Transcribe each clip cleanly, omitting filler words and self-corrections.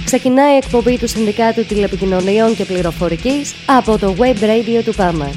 Ξεκινάει η εκπομπή του Συνδικάτου Τηλεπικοινωνιών και Πληροφορικής από το Web Radio του ΠΑΜΕ.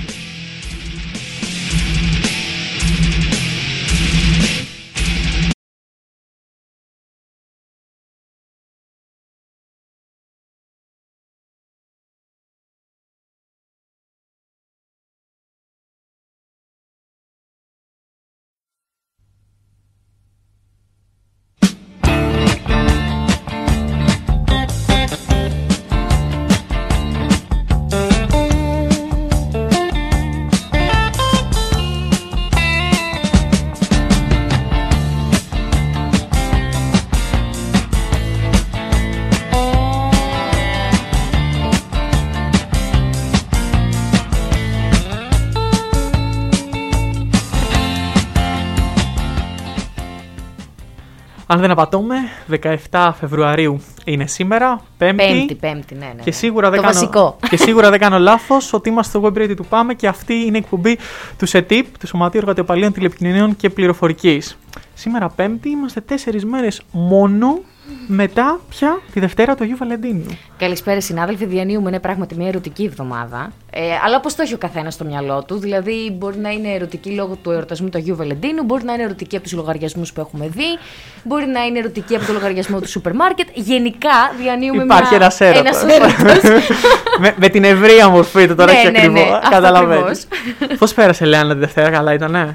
Αν δεν απατώμε, 17 Φεβρουαρίου είναι σήμερα, Πέμπτη, ναι. Και σίγουρα δεν κάνω λάθος ότι είμαστε στο Web Radio του ΠΑΜΕ και αυτή είναι η εκπομπή του ΣΕΤΙΠ, του Σωματείου Εργατοπαλίων Τηλεπικοινωνιών και Πληροφορικής. Σήμερα Πέμπτη, είμαστε 4 μέρες μόνο μετά πια τη Δευτέρα του Αγίου Βαλεντίνου. Καλησπέρα συνάδελφοι, διανύουμε, είναι πράγματι μια ερωτική εβδομάδα. Αλλά όπως το έχει ο καθένας στο μυαλό του, δηλαδή μπορεί να είναι ερωτική λόγω του εορτασμού του Αγίου Βαλεντίνου, μπορεί να είναι ερωτική από τους λογαριασμούς που έχουμε δει, μπορεί να είναι ερωτική από το λογαριασμό του σούπερ μάρκετ. Γενικά διανύουμε υπάρχει ένας έρωτας. με την ευρία μορφή του τώρα και ακριβώς. Καταλαβαίνεις. Πώς πέρασε, Λεάννα, τη Δευτέρα, καλά ήτανε?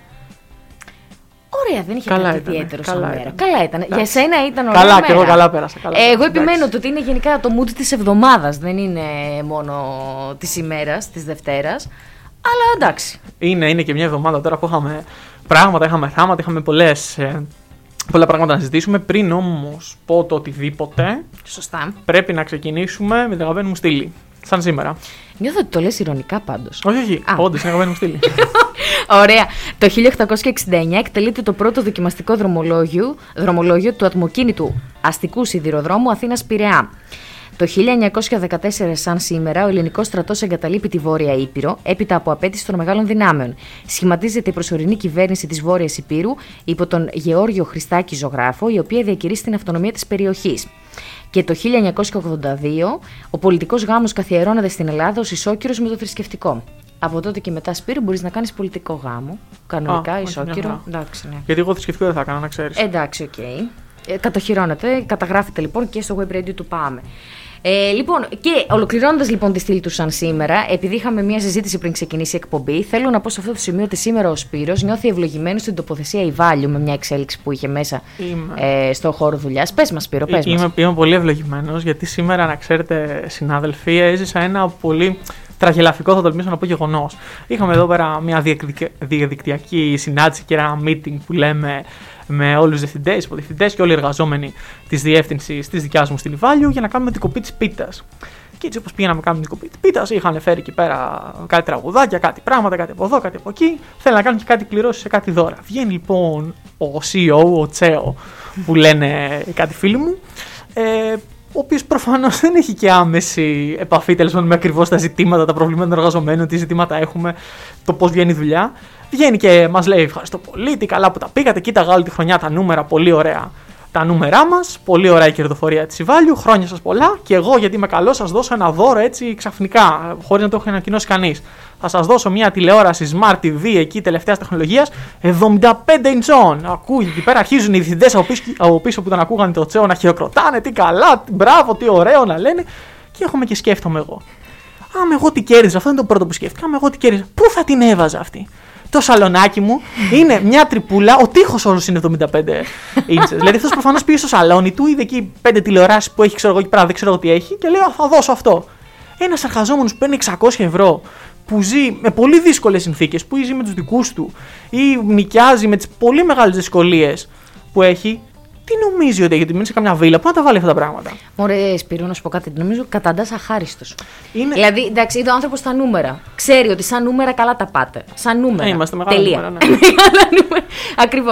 Ωραία, δεν είχε κάτι ιδιαίτερο σαν μέρα. Καλά ήταν. Για σένα ήταν ωραία. Καλά, και εγώ καλά πέρασα. Εγώ επιμένω ότι είναι γενικά το mood της εβδομάδας, δεν είναι μόνο της ημέρας, της Δευτέρας. Αλλά εντάξει. Είναι και μια εβδομάδα τώρα που είχαμε πράγματα, είχαμε θάματα, είχαμε πολλά πράγματα να συζητήσουμε. Πριν όμως πω το οτιδήποτε, σωστά, πρέπει να ξεκινήσουμε με την αγαπημένη μου στήλη. Σαν σήμερα. Νιώθω ότι το λες ειρωνικά πάντως. Όχι, όντως είναι αγαπημένη μου στήλη. Ωραία. Το 1869 εκτελείται το πρώτο δοκιμαστικό δρομολόγιο του ατμοκίνητου αστικού σιδηροδρόμου Αθήνας-Πειραιά. Το 1914, σαν σήμερα, ο ελληνικός στρατός εγκαταλείπει τη Βόρεια Ήπειρο έπειτα από απέτηση των μεγάλων δυνάμεων. Σχηματίζεται η προσωρινή κυβέρνηση της Βόρειας Ηπείρου υπό τον Γεώργιο Χριστάκη Ζωγράφο, η οποία διακηρύσσει την αυτονομία της περιοχής. Και το 1982, ο πολιτικός γάμος καθιερώνεται στην Ελλάδα ως ισόκυρος με το θρησκευτικό. Από τότε και μετά, Σπύρο, μπορείς να κάνεις πολιτικό γάμο. Κανονικά, ισόκυρο. Εντάξει, ναι. Γιατί εγώ θρησκευτικό δεν θα έκανα, να ξέρεις. Εντάξει, οκ. Κατοχυρώνεται, καταγράφεται λοιπόν και στο Web Radio του ΠΑΜΕ. Λοιπόν, και ολοκληρώνοντας λοιπόν τη στήλη του σαν σήμερα, επειδή είχαμε μια συζήτηση πριν ξεκινήσει η εκπομπή, θέλω να πω σε αυτό το σημείο ότι σήμερα ο Σπύρος νιώθει ευλογημένος στην τοποθεσία Ιβάλιου με μια εξέλιξη που είχε μέσα στο χώρο δουλειάς. Πες μας, Σπύρο, πες μας. Είμαι πολύ ευλογημένος, γιατί σήμερα, να ξέρετε, συνάδελφοι, έζησα ένα πολύ τραγελαφικό, θα τολμήσω να πω, γεγονός. Είχαμε εδώ πέρα μια διαδικτυακή συνάντηση και ένα meeting που λέμε με όλους τους διευθυντές, υποδιευθυντές και όλοι οι εργαζόμενοι της διεύθυνσης της δικιάς μου στην Ιβάλιου για να κάνουμε την κοπή της πίτας. Και έτσι, όπως πήγαμε να κάνουμε την κοπή της πίτας, είχαν φέρει εκεί πέρα κάτι τραγουδάκια, κάτι πράγματα, κάτι από εδώ, κάτι από εκεί. Θέλουν να κάνουν και κάτι κληρώσεις σε κάτι δώρα. Βγαίνει λοιπόν ο CEO, ο Τσέο, που λένε κάτι φίλοι μου, ο οποίος προφανώς δεν έχει και άμεση επαφή τέλος πάντων με ακριβώς τα ζητήματα, τα προβλήματα των εργαζομένων, τι ζητήματα έχουμε, το πώς βγαίνει η δουλειά. Βγαίνει και μας λέει: ευχαριστώ πολύ, τι καλά που τα πήγατε. Κοίταγα όλη τη χρονιά τα νούμερα, πολύ ωραία τα νούμερά μας, πολύ ωραία η κερδοφορία της Ιβάλιου, χρόνια σας πολλά. Και εγώ, γιατί είμαι καλός, σας δώσω ένα δώρο έτσι ξαφνικά, χωρίς να το έχει ανακοινώσει κανείς. Θα σας δώσω μια τηλεόραση Smart TV εκεί τελευταίας τεχνολογίας, 75 inch. Ακούει εκεί πέρα, αρχίζουν οι διευθυντές από πίσω που τον ακούγανε το Τσέο να χειροκροτάνε, τι καλά, μπράβο, τι ωραίο να λένε. Και έχουμε και σκέφτομαι εγώ. Άμα εγώ τι κέρδιζα, αυτό είναι το πρώτο που σκέφτηκα. Άμα εγώ τι κέρδιζα, πού θα την έβαζα αυτή? Το σαλονάκι μου είναι μια τρυπούλα, ο τοίχος όλος είναι 75 ίντσες. Δηλαδή αυτός προφανώς πήγε στο σαλόνι του, είδε εκεί 5 τηλεοράσεις που έχει, ξέρω εγώ εκεί πέρα, δεν ξέρω τι έχει, και λέει: θα δώσω αυτό. Ένας εργαζόμενος που παίρνει 600 ευρώ, που ζει με πολύ δύσκολες συνθήκες, που ζει με τους δικούς του ή νοικιάζει με τις πολύ μεγάλες δυσκολίες που έχει, τι νομίζει ότι έχει μείνει σε καμιά βίλα, πού να τα βάλει αυτά τα πράγματα? Μωρέ, Σπύρο, να σου πω κάτι. Νομίζω καταντάς αχάριστος. Δηλαδή, εντάξει, είδε ο άνθρωπος στα νούμερα. Ξέρει ότι σαν νούμερα καλά τα πάτε. Σαν νούμερα. Είμαστε μεγάλα νούμερα, ναι. Μεγάλα νούμερα. Ακριβώς.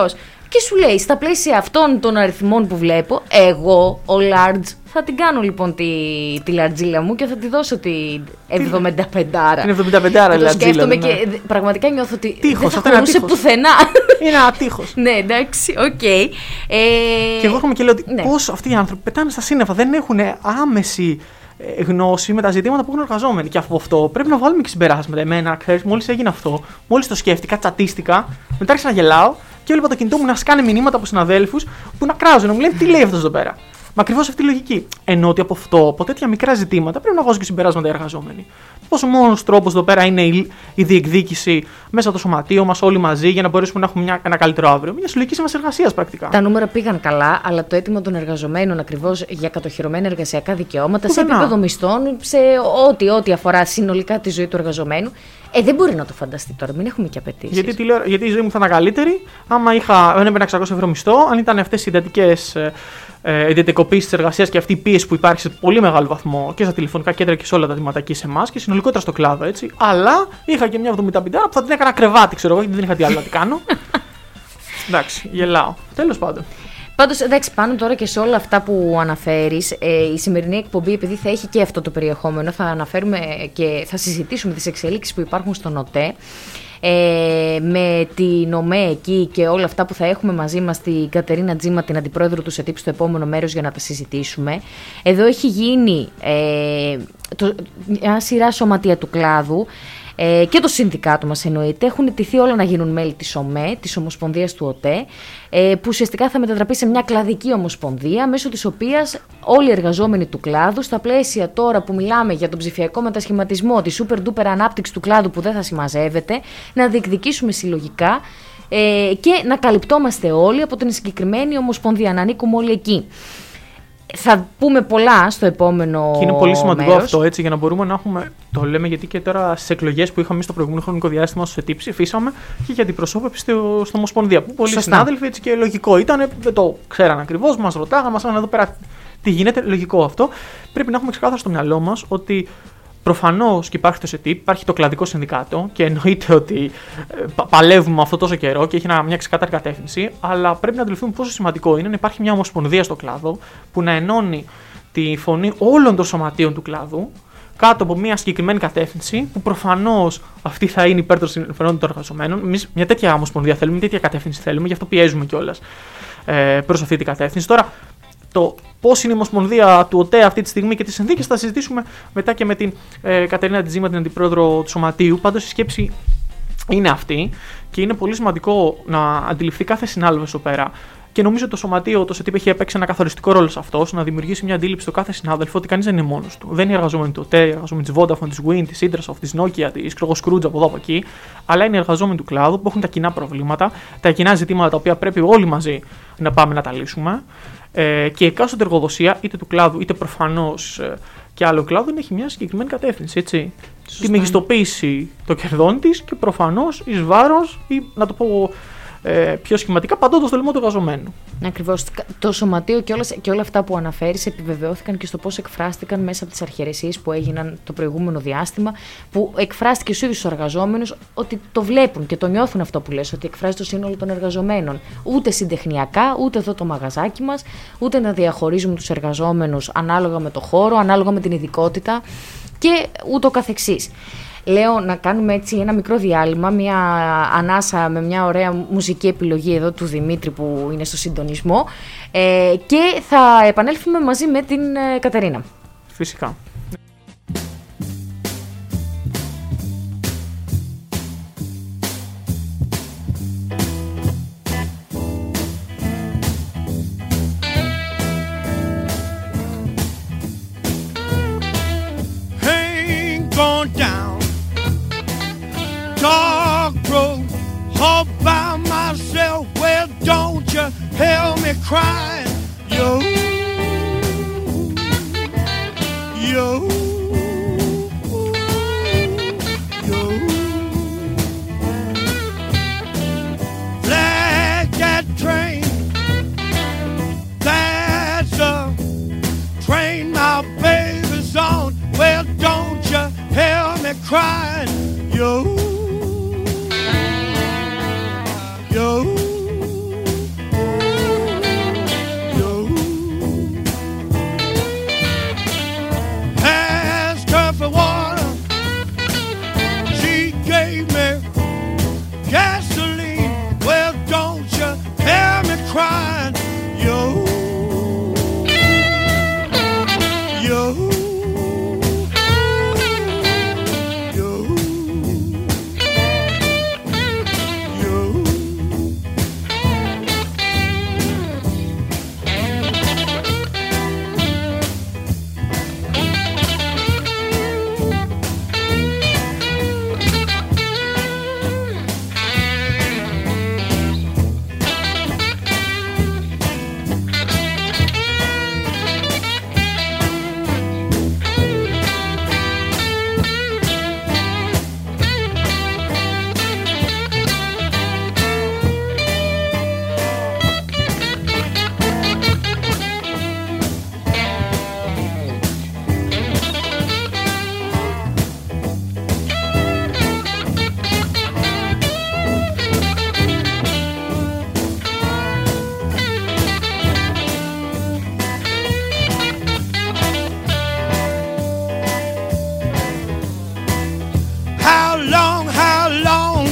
Και σου λέει, στα πλαίσια αυτών των αριθμών που βλέπω, εγώ, ο Large, θα την κάνω λοιπόν τη λαρτζίλα μου και θα τη δώσω την 75άρα. Την 75άρα το σκέφτομαι και πραγματικά νιώθω ότι δεν θα χωρούσε πουθενά. Είναι ένα τείχος. Ναι, εντάξει, οκ. Και εγώ έρχομαι και λέω ότι πώς αυτοί οι άνθρωποι πετάνε στα σύννεφα, δεν έχουν άμεση γνώση με τα ζητήματα που έχουν εργαζόμενοι. Και από αυτό πρέπει να βάλουμε και συμπεράσματα. Εμένα, ξέρεις, μόλις έγινε αυτό, μόλις το σκέφτηκα, τσατίστηκα, μετά άρχισα να γελάω και έβλεπα το κινητό μου να σκάνε μηνύματα από συναδέλφους που να κράζουν, να μου λένε τι λέει αυτός εδώ πέρα. Μα ακριβώς αυτή η λογική. Ενώ ότι από αυτό, από τέτοια μικρά ζητήματα, πρέπει να βγάζουν και συμπεράσματα οι εργαζόμενοι. Πόσο μόνος τρόπος εδώ πέρα είναι η διεκδίκηση μέσα από το σωματείο μας, όλοι μαζί, για να μπορέσουμε να έχουμε ένα καλύτερο αύριο. Μια συλλογική σύμβαση εργασίας πρακτικά. Τα νούμερα πήγαν καλά, αλλά το αίτημα των εργαζομένων ακριβώς για κατοχυρωμένα εργασιακά δικαιώματα, σε επίπεδο μισθών, σε ό,τι αφορά συνολικά τη ζωή του εργαζομένου, δεν μπορεί να το φανταστεί τώρα, μην έχουμε και απαιτήσεις. Γιατί η ζωή μου θα ήταν καλύτερη, άμα έμπαινα 600 ευρώ μισθό, αν ήταν αυτές οι εντατικές ιδιωτικοποίηση τη εργασία και αυτή η πίεση που υπάρχει σε πολύ μεγάλο βαθμό και στα τηλεφωνικά κέντρα και σε όλα τα τμήματα και σε εμάς και συνολικότερα στο κλάδο, έτσι. Αλλά είχα και μια 75 που θα την έκανα κρεβάτι, ξέρω εγώ, γιατί δεν είχα τι άλλο να την κάνω. Εντάξει, γελάω. Τέλος πάντων. Πάντως, εντάξει, πάνω τώρα και σε όλα αυτά που αναφέρεις, η σημερινή εκπομπή, επειδή θα έχει και αυτό το περιεχόμενο, θα αναφέρουμε και θα συζητήσουμε τις εξελίξεις που υπάρχουν στον ΟΤΕ. Με την ΟΜΕ εκεί και όλα αυτά που θα έχουμε μαζί μας την Κατερίνα Τζίμα, την αντιπρόεδρο του ΣΕΤΙΠ, στο επόμενο μέρος για να τα συζητήσουμε. Εδώ έχει γίνει μια σειρά σωματεία του κλάδου και το συνδικάτο μας εννοείται. Έχουν αιτηθεί όλα να γίνουν μέλη της ΟΜΕ, της Ομοσπονδίας του ΟΤΕ, που ουσιαστικά θα μετατραπεί σε μια κλαδική ομοσπονδία, μέσω της οποίας όλοι οι εργαζόμενοι του κλάδου, στα πλαίσια τώρα που μιλάμε για τον ψηφιακό μετασχηματισμό, τη super duper ανάπτυξη του κλάδου που δεν θα συμμαζεύεται, να διεκδικήσουμε συλλογικά και να καλυπτόμαστε όλοι από την συγκεκριμένη ομοσπονδία, να ανήκουμε όλοι εκεί. Θα πούμε πολλά στο επόμενο. Και είναι πολύ σημαντικό μέρος. αυτό, έτσι, για να μπορούμε να έχουμε. Το λέμε γιατί και τώρα στις εκλογές που είχαμε στο προηγούμενο χρονικό διάστημα στο ΣΕΤΙΠ ψηφίσαμε και για την προσώπευση στο Ομοσπονδία. Που πολλοί συνάδελφοι, έτσι, και λογικό ήταν, δεν το ξέραν ακριβώς, μας ρωτάγαν, μας έλεγαν εδώ πέρα τι γίνεται. Λογικό αυτό. Πρέπει να έχουμε ξεκάθαρα στο μυαλό μας ότι προφανώς και υπάρχει το ΣΕΤΙΠ, υπάρχει το κλαδικό συνδικάτο και εννοείται ότι παλεύουμε αυτό τόσο καιρό και έχει μια ξεκάθαρη κατεύθυνση, αλλά πρέπει να αντιληφθούμε πόσο σημαντικό είναι να υπάρχει μια ομοσπονδία στο κλάδο που να ενώνει τη φωνή όλων των σωματείων του κλάδου κάτω από μια συγκεκριμένη κατεύθυνση, που προφανώς αυτή θα είναι υπέρ των συμφερόντων των εργαζομένων. Εμείς μια τέτοια ομοσπονδία θέλουμε, μια τέτοια κατεύθυνση θέλουμε, γι' αυτό πιέζουμε κιόλας προς αυτή την κατεύθυνση. Τώρα, το πώς είναι η Ομοσπονδία του ΟΤΕ αυτή τη στιγμή και τις συνθήκες θα συζητήσουμε μετά και με την Κατερίνα Τζίμα, την αντιπρόεδρο του Σωματείου. Πάντως η σκέψη είναι αυτή και είναι πολύ σημαντικό να αντιληφθεί κάθε συνάδελφος εδώ πέρα. Και νομίζω ότι το Σωματείο, το ΣΕΤΙΠ, έχει παίξει ένα καθοριστικό ρόλο σε αυτό, να δημιουργήσει μια αντίληψη στο κάθε συνάδελφο ότι κανείς δεν είναι μόνος του. Δεν είναι εργαζόμενοι του ΟΤΕ, εργαζόμενοι της Vodafone, της Wind, της Intrasoft, της Nokia, της Scrooge από εδώ από εκεί, αλλά είναι εργαζόμενοι του κλάδου που έχουν τα κοινά προβλήματα, τα κοινά ζητήματα τα οποία πρέπει όλοι μαζί να πάμε να τα λύσουμε. Και εκάστοτε εργοδοσία, είτε του κλάδου είτε προφανώς και άλλων κλάδων, έχει μια συγκεκριμένη κατεύθυνση. Έτσι. Τη μεγιστοποίηση των κερδών της και προφανώς εις βάρος, ή να το πω πιο σχηματικά, παντώντας το λαιμό του εργαζομένου. Ακριβώς. Το Σωματείο και όλα αυτά που αναφέρεις επιβεβαιώθηκαν και στο πώς εκφράστηκαν μέσα από τις αρχαιρεσίες που έγιναν το προηγούμενο διάστημα, που εκφράστηκε στους ίδιους τους εργαζόμενους ότι το βλέπουν και το νιώθουν αυτό που λες, ότι εκφράζει το σύνολο των εργαζομένων. Ούτε συντεχνιακά, ούτε εδώ το μαγαζάκι μας, ούτε να διαχωρίζουμε τους εργαζόμενους ανάλογα με το χώρο, ανάλογα με την ειδικότητα και ούτω καθεξής. Λέω να κάνουμε έτσι ένα μικρό διάλειμμα, μια ανάσα με μια ωραία μουσική επιλογή εδώ του Δημήτρη που είναι στο συντονισμό και θα επανέλθουμε μαζί με την Κατερίνα. Φυσικά. Dark road, all by myself. Well, don't you hear me crying? Yo, yo, yo. Flag that train. That's a train my baby's on. Well, don't you hear me crying? Yo. Yo, gasoline. Well, don't you hear me crying? Yo, yo, yo, yo. How long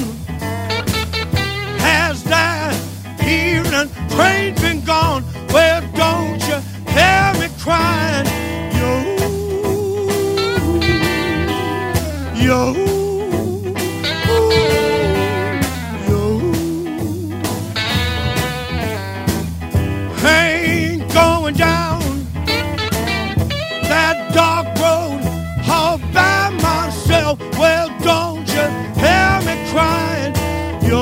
has that evening train been gone? Well, don't you hear me crying? Yo, yo, yo. Ain't going down that dark road all by myself. Well, don't you hear me crying? Yo.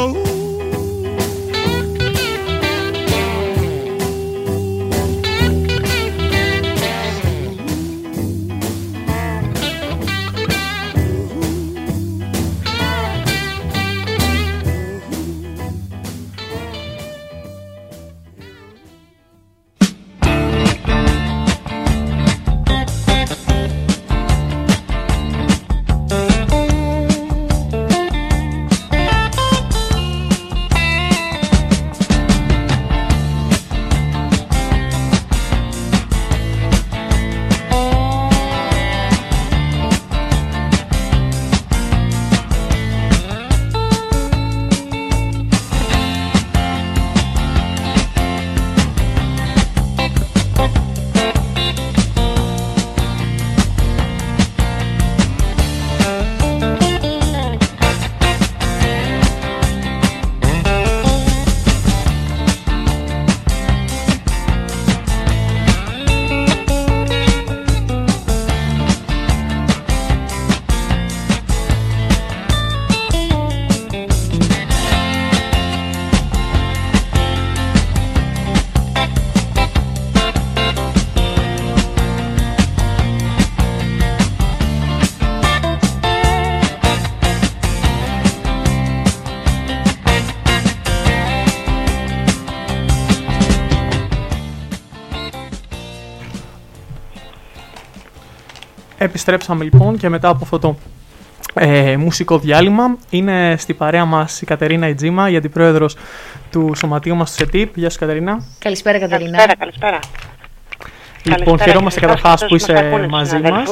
Επιστρέψαμε λοιπόν και μετά από αυτό το μουσικό διάλειμμα. Είναι στη παρέα μας η Κατερίνα Ιτζήμα, η αντιπρόεδρος του σωματείου μας του ΣΕΤΙΠ. Γεια σου, Κατερίνα. Καλησπέρα, Κατερίνα. Καλησπέρα. Λοιπόν, χαιρόμαστε καταρχάς που είσαι μαζί μας.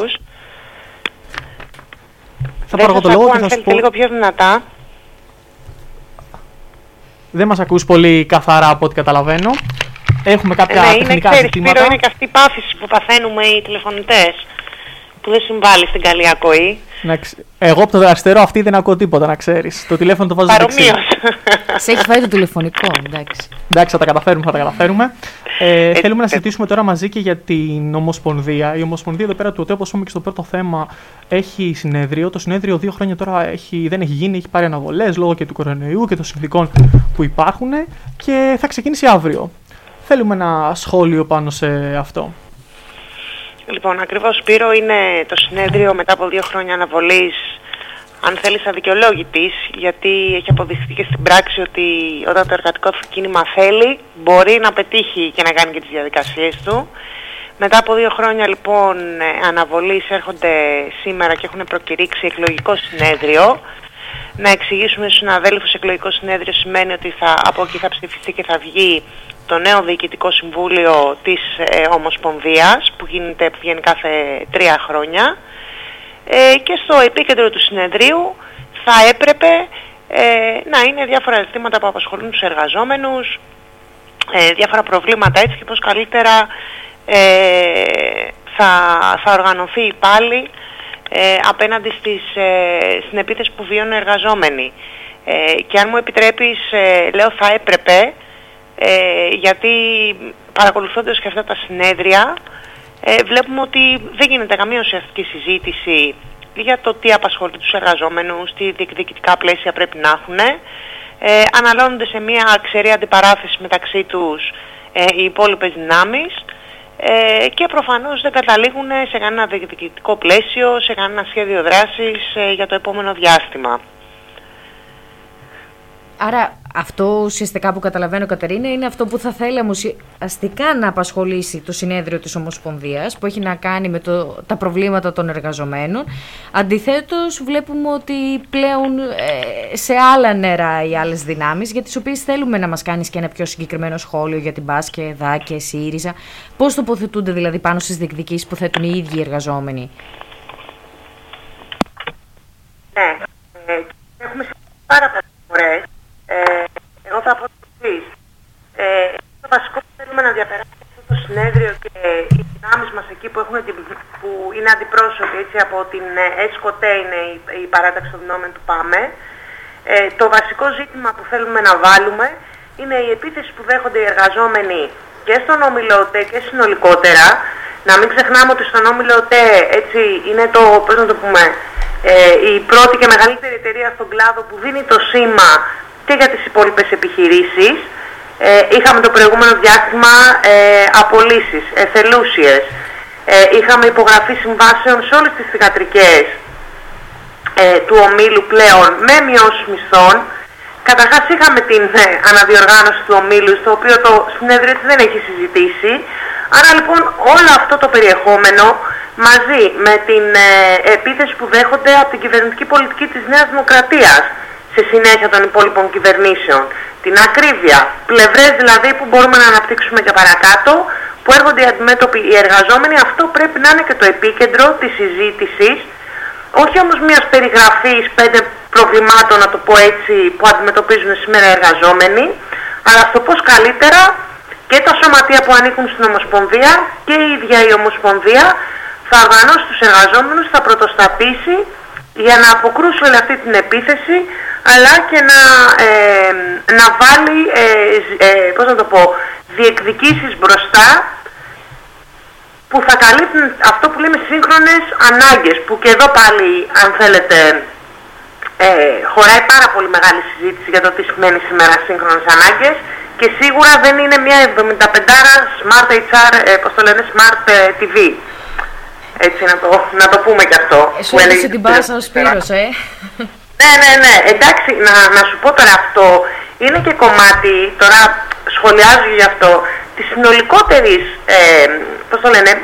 Θα πάρω εγώ το λόγο και θα σου πω. Λίγο πιο δυνατά. Δεν μας ακούς πολύ καθαρά από ό,τι καταλαβαίνω. Έχουμε κάποια τεχνικά ζητήματα. Είναι και αυτή η πάθηση που παθαίνουμε οι τηλεφωνητές, που δεν συμβάλλει στην καλή ακοή. Εγώ από το αριστερό αυτή δεν ακούω τίποτα, να ξέρεις. Το τηλέφωνο το βάζω στο δεξί. Σε έχει φάει το τηλεφωνικό, εντάξει. Εντάξει, θα τα καταφέρουμε. Θέλουμε να συζητήσουμε τώρα μαζί και για την Ομοσπονδία. Η Ομοσπονδία εδώ πέρα του ΟΤΕ, όπως είπαμε και στο πρώτο θέμα, έχει συνέδριο. Το συνέδριο 2 χρόνια τώρα δεν έχει γίνει, έχει πάρει αναβολές λόγω και του κορονοϊού και των συνθηκών που υπάρχουν και θα ξεκινήσει αύριο. Θέλουμε ένα σχόλιο πάνω σε αυτό. Λοιπόν, ακριβώς, Σπύρο, είναι το συνέδριο μετά από 2 χρόνια αναβολής, αν θέλεις αδικαιολόγητης, γιατί έχει αποδειχθεί και στην πράξη ότι όταν το εργατικό κίνημα θέλει, μπορεί να πετύχει και να κάνει και τις διαδικασίες του. Μετά από 2 χρόνια λοιπόν αναβολής έρχονται σήμερα και έχουν προκηρύξει εκλογικό συνέδριο. Να εξηγήσουμε στους συναδέλφους, εκλογικό συνέδριο σημαίνει ότι από εκεί θα ψηφιστεί και θα βγει το νέο Διοικητικό Συμβούλιο της Ομοσπονδίας που βγαίνει κάθε 3 χρόνια και στο επίκεντρο του συνεδρίου θα έπρεπε να είναι διάφορα ζητήματα που απασχολούν τους εργαζόμενους, διάφορα προβλήματα έτσι και πώς καλύτερα θα οργανωθεί η πάλι απέναντι στην επίθεση που βιώνουν οι εργαζόμενοι. Και αν μου επιτρέπεις, λέω θα έπρεπε, γιατί παρακολουθώντας και αυτά τα συνέδρια βλέπουμε ότι δεν γίνεται καμία ουσιαστική συζήτηση για το τι απασχολεί τους εργαζόμενους, τι διεκδικητικά πλαίσια πρέπει να έχουν. Αναλώνονται σε μια ξερή αντιπαράθεση μεταξύ τους οι υπόλοιπες δυνάμεις και προφανώς δεν καταλήγουν σε κανένα διεκδικητικό πλαίσιο, σε κανένα σχέδιο δράσης για το επόμενο διάστημα. Άρα αυτό ουσιαστικά που καταλαβαίνω, Κατερίνα, είναι αυτό που θα θέλαμε ουσιαστικά να απασχολήσει το συνέδριο της Ομοσπονδίας, που έχει να κάνει με τα προβλήματα των εργαζομένων. Αντιθέτως βλέπουμε ότι πλέον σε άλλα νερά οι άλλες δυνάμεις, για τις οποίες θέλουμε να μας κάνεις και ένα πιο συγκεκριμένο σχόλιο για την ΠΑΣ και ΕΔΑ και ΣΥΡΙΖΑ. Πώς τοποθετούνται δηλαδή πάνω στις διεκδικήσεις που θέτουν οι ίδιοι οι εργαζόμενοι? Ναι, έχουμε πάρα πολλές φορές. Εγώ θα πω το εξής. Το βασικό που θέλουμε να διαπεράσει αυτό το συνέδριο και οι δυνάμεις μας εκεί που είναι αντιπρόσωποι έτσι, από την ΕΣΚΟΤΕ, είναι η παράταξη των δυνάμεων του ΠΑΜΕ, το βασικό ζήτημα που θέλουμε να βάλουμε είναι η επίθεση που δέχονται οι εργαζόμενοι και στον όμιλο ΟΤΕ και συνολικότερα. Να μην ξεχνάμε ότι στον όμιλο ΟΤΕ έτσι, είναι το, πώς να το πούμε, η πρώτη και μεγαλύτερη εταιρεία στον κλάδο που δίνει το σήμα και για τις υπόλοιπες επιχειρήσεις. Είχαμε το προηγούμενο διάστημα απολύσεις, εθελούσιες. Είχαμε υπογραφή συμβάσεων σε όλες τις θυγατρικές του ομίλου πλέον με μειώσεις μισθών. Καταρχάς είχαμε την αναδιοργάνωση του ομίλου, στο οποίο το συνέδριο δεν έχει συζητήσει. Άρα λοιπόν όλο αυτό το περιεχόμενο μαζί με την επίθεση που δέχονται από την κυβερνητική πολιτική της Νέας Δημοκρατίας σε συνέχεια των υπόλοιπων κυβερνήσεων, την ακρίβεια, πλευρές δηλαδή που μπορούμε να αναπτύξουμε και παρακάτω, που έρχονται οι αντιμέτωποι οι εργαζόμενοι, αυτό πρέπει να είναι και το επίκεντρο της συζήτησης, όχι όμως μιας περιγραφής 5 προβλημάτων, να το πω έτσι, που αντιμετωπίζουν σήμερα οι εργαζόμενοι, αλλά στο πώς καλύτερα και τα σωματεία που ανήκουν στην Ομοσπονδία και η ίδια η Ομοσπονδία θα οργανώσει τους εργαζόμενους, θα πρωτοστατήσει για να αποκρούσει όλη αυτή την επίθεση, αλλά και να βάλει, πώς να το πω, διεκδικήσεις μπροστά που θα καλύπτουν αυτό που λέμε σύγχρονες ανάγκες, που και εδώ πάλι, αν θέλετε, χωράει πάρα πολύ μεγάλη συζήτηση για το τι σημαίνει σήμερα σύγχρονες ανάγκες και σίγουρα δεν είναι μια 75άρα Smart HR, πώς το λένε, Smart TV. Έτσι να το πούμε και αυτό. Σου έδωσε την πάσα ο Σπύρος, Ναι. Εντάξει, να σου πω τώρα αυτό. Είναι και κομμάτι, τώρα σχολιάζω γι' αυτό, της συνολικότερης, πώς το λένε,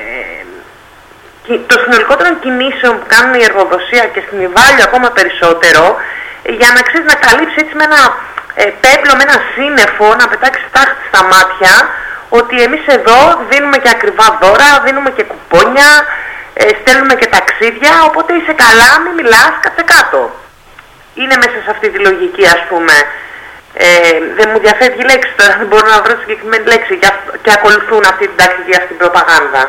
των συνολικότερων κινήσεων που κάνουν η εργοδοσία και στην Ιβάλιο ακόμα περισσότερο, για να ξέρεις, να καλύψει έτσι με ένα πέπλο, με ένα σύννεφο, να πετάξει τάχτη στα μάτια, ότι εμείς εδώ δίνουμε και ακριβά δώρα, δίνουμε και κουπόνια, στέλνουμε και ταξίδια, οπότε είσαι καλά, μην μιλάς, κάτσε κάτω. Είναι μέσα σε αυτή τη λογική, ας πούμε. Δεν μου διαφεύγει η λέξη τώρα, δεν μπορώ να βρω συγκεκριμένη λέξη και ακολουθούν αυτή την τακτική, αυτή την προπαγάνδα.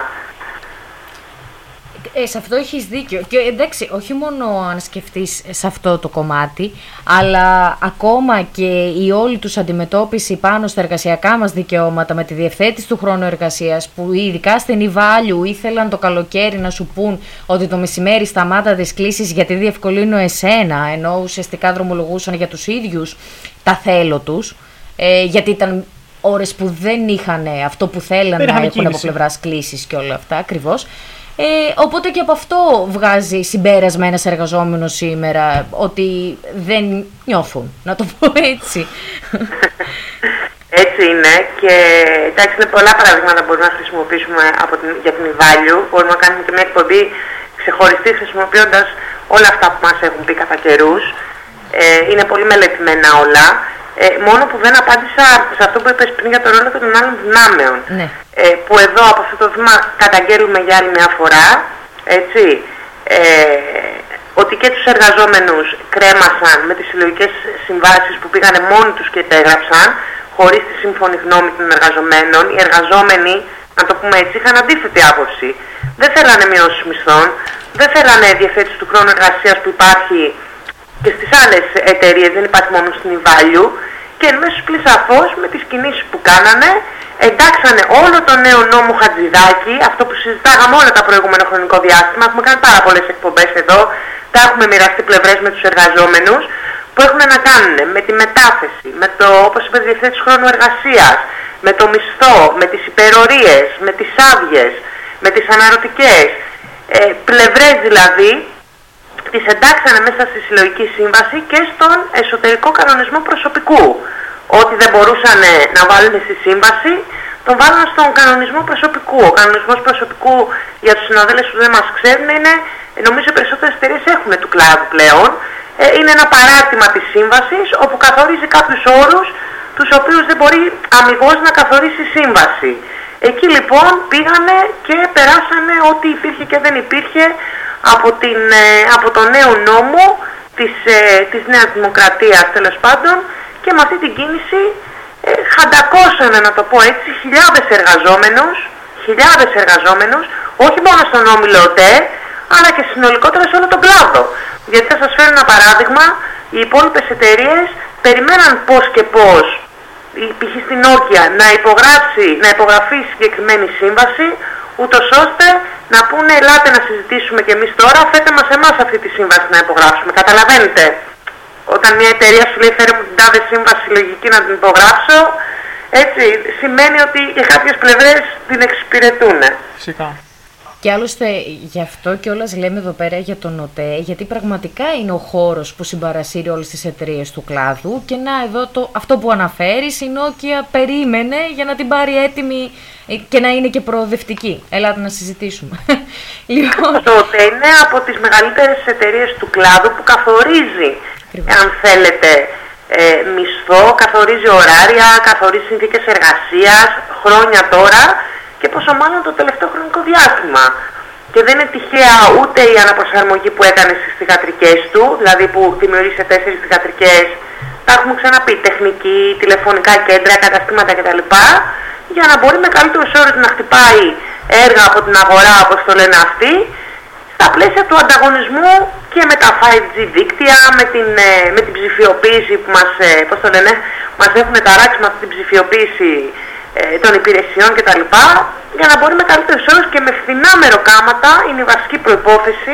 Σε αυτό έχεις δίκιο. Και εντάξει, όχι μόνο αν σκεφτείς σε αυτό το κομμάτι, αλλά ακόμα και η όλη τους αντιμετώπιση πάνω στα εργασιακά μας δικαιώματα με τη διευθέτηση του χρόνου εργασίας, που ειδικά στην Ιβάλιου ήθελαν το καλοκαίρι να σου πούν ότι το μεσημέρι σταμάτα τις κλήσεις γιατί διευκολύνω εσένα, ενώ ουσιαστικά δρομολογούσαν για τους ίδιους τα θέλω τους, γιατί ήταν ώρες που δεν είχαν αυτό που θέλαν να έχουν από πλευράς κλήσεις και όλα αυτά ακριβώς. Οπότε και από αυτό βγάζει συμπέρασμα ένας εργαζόμενος σήμερα, ότι δεν νιώθουν, να το πω έτσι. Έτσι είναι και εντάξει, είναι πολλά παραδείγματα που μπορούμε να χρησιμοποιήσουμε για την Ιβάλιου. Μπορούμε να κάνουμε και μια εκπομπή ξεχωριστή χρησιμοποιώντας όλα αυτά που μας έχουν πει κατά καιρούς. Είναι πολύ μελετημένα όλα. Μόνο που δεν απάντησα σε αυτό που είπες πριν για το ρόλο των άλλων δυνάμεων. Ναι. Που εδώ από αυτό το βήμα καταγγέλουμε για άλλη μια φορά, έτσι, ότι και τους εργαζόμενους κρέμασαν με τις συλλογικές συμβάσεις που πήγανε μόνοι τους και υπέγραψαν, χωρίς τη σύμφωνη γνώμη των εργαζομένων. Οι εργαζόμενοι, να το πούμε έτσι, είχαν αντίθετη άποψη. Δεν θέλανε μειώσεις μισθών, δεν θέλανε διευθέτηση του χρόνου εργασίας που υπάρχει και στις άλλες εταιρείες, δεν υπάρχει μόνο στην Ivalue, και εν μέσω πλησαφώς με τις κινήσεις που κάνανε, εντάξανε όλο το νέο νόμο Χατζηδάκη, αυτό που συζητάγαμε όλα τα προηγούμενο χρονικό διάστημα. Έχουμε κάνει πάρα πολλές εκπομπές εδώ, τα έχουμε μοιραστεί πλευρές με τους εργαζόμενους, που έχουν να κάνουν με τη μετάθεση, με το, όπως είπα, διευθέτηση χρόνου εργασίας, με το μισθό, με τις υπερορίες, με τις άδειες, με τις αναρωτικές, πλευρές δηλαδή, τις εντάξανε μέσα στη συλλογική σύμβαση και στον εσωτερικό κανονισμό προσωπικού. Ό,τι δεν μπορούσαν να βάλουν στη σύμβαση, τον βάλουν στον κανονισμό προσωπικού. Ο κανονισμός προσωπικού, για τους συναδέλφους που δεν μας ξέρουν, είναι, νομίζω οι περισσότερες εταιρείες έχουν του κλάδου πλέον, είναι ένα παράρτημα της σύμβασης όπου καθορίζει κάποιους όρους τους οποίους δεν μπορεί αμιγώς να καθορίσει η σύμβαση. Εκεί λοιπόν πήγανε και περάσανε ό,τι υπήρχε και δεν υπήρχε από το νέο νόμο της Νέας Δημοκρατίας, τέλος πάντων, και με αυτή την κίνηση χαντακώσανε, να το πω έτσι, χιλιάδες εργαζόμενους, όχι μόνο στον όμιλο ΟΤΕ, αλλά και συνολικότερα σε όλο τον κλάδο. Γιατί θα σας φέρω ένα παράδειγμα, οι υπόλοιπες εταιρείες περιμέναν πώς και πώς, π.χ. στην Nokia, να υπογραφεί συγκεκριμένη σύμβαση, ούτως ώστε να πούνε ελάτε να συζητήσουμε κι εμείς τώρα, φέρτε μας εμάς αυτή τη σύμβαση να υπογράψουμε. Καταλαβαίνετε, όταν μια εταιρεία σου λέει φέρε μου την τάδε σύμβαση λογική να την υπογράψω, έτσι, σημαίνει ότι και κάποιες πλευρές την εξυπηρετούν. Φυσικά. Και άλλωστε γι' αυτό κιόλας λέμε εδώ πέρα για τον ΟΤΕ, γιατί πραγματικά είναι ο χώρος που συμπαρασύρει όλες τις εταιρείες του κλάδου. Και να εδώ αυτό που αναφέρεις, η Nokia περίμενε για να την πάρει έτοιμη και να είναι και προοδευτική. Ελάτε να συζητήσουμε. Λοιπόν. Το ΟΤΕ είναι από τις μεγαλύτερες εταιρείες του κλάδου που καθορίζει, αν θέλετε, μισθό, καθορίζει ωράρια, καθορίζει συνθήκες εργασίας, χρόνια τώρα, και πόσο μάλλον το τελευταίο χρονικό διάστημα. Και δεν είναι τυχαία ούτε η αναπροσαρμογή που έκανε στις θυγατρικές του, δηλαδή που δημιούργησε 4 θυγατρικές, τα έχουμε ξαναπεί, τεχνική, τηλεφωνικά κέντρα, καταστήματα κτλ. Για να μπορεί με καλύτερους όρους να χτυπάει έργα από την αγορά, όπως το λένε αυτοί, στα πλαίσια του ανταγωνισμού και με τα 5G δίκτυα, με την ψηφιοποίηση που μας έχουν ταράξει με αυτή την ψηφιοποίηση των υπηρεσιών κτλ. Για να μπορεί με καλύτερους όρους και με φθηνά μεροκάματα, είναι η βασική προϋπόθεση,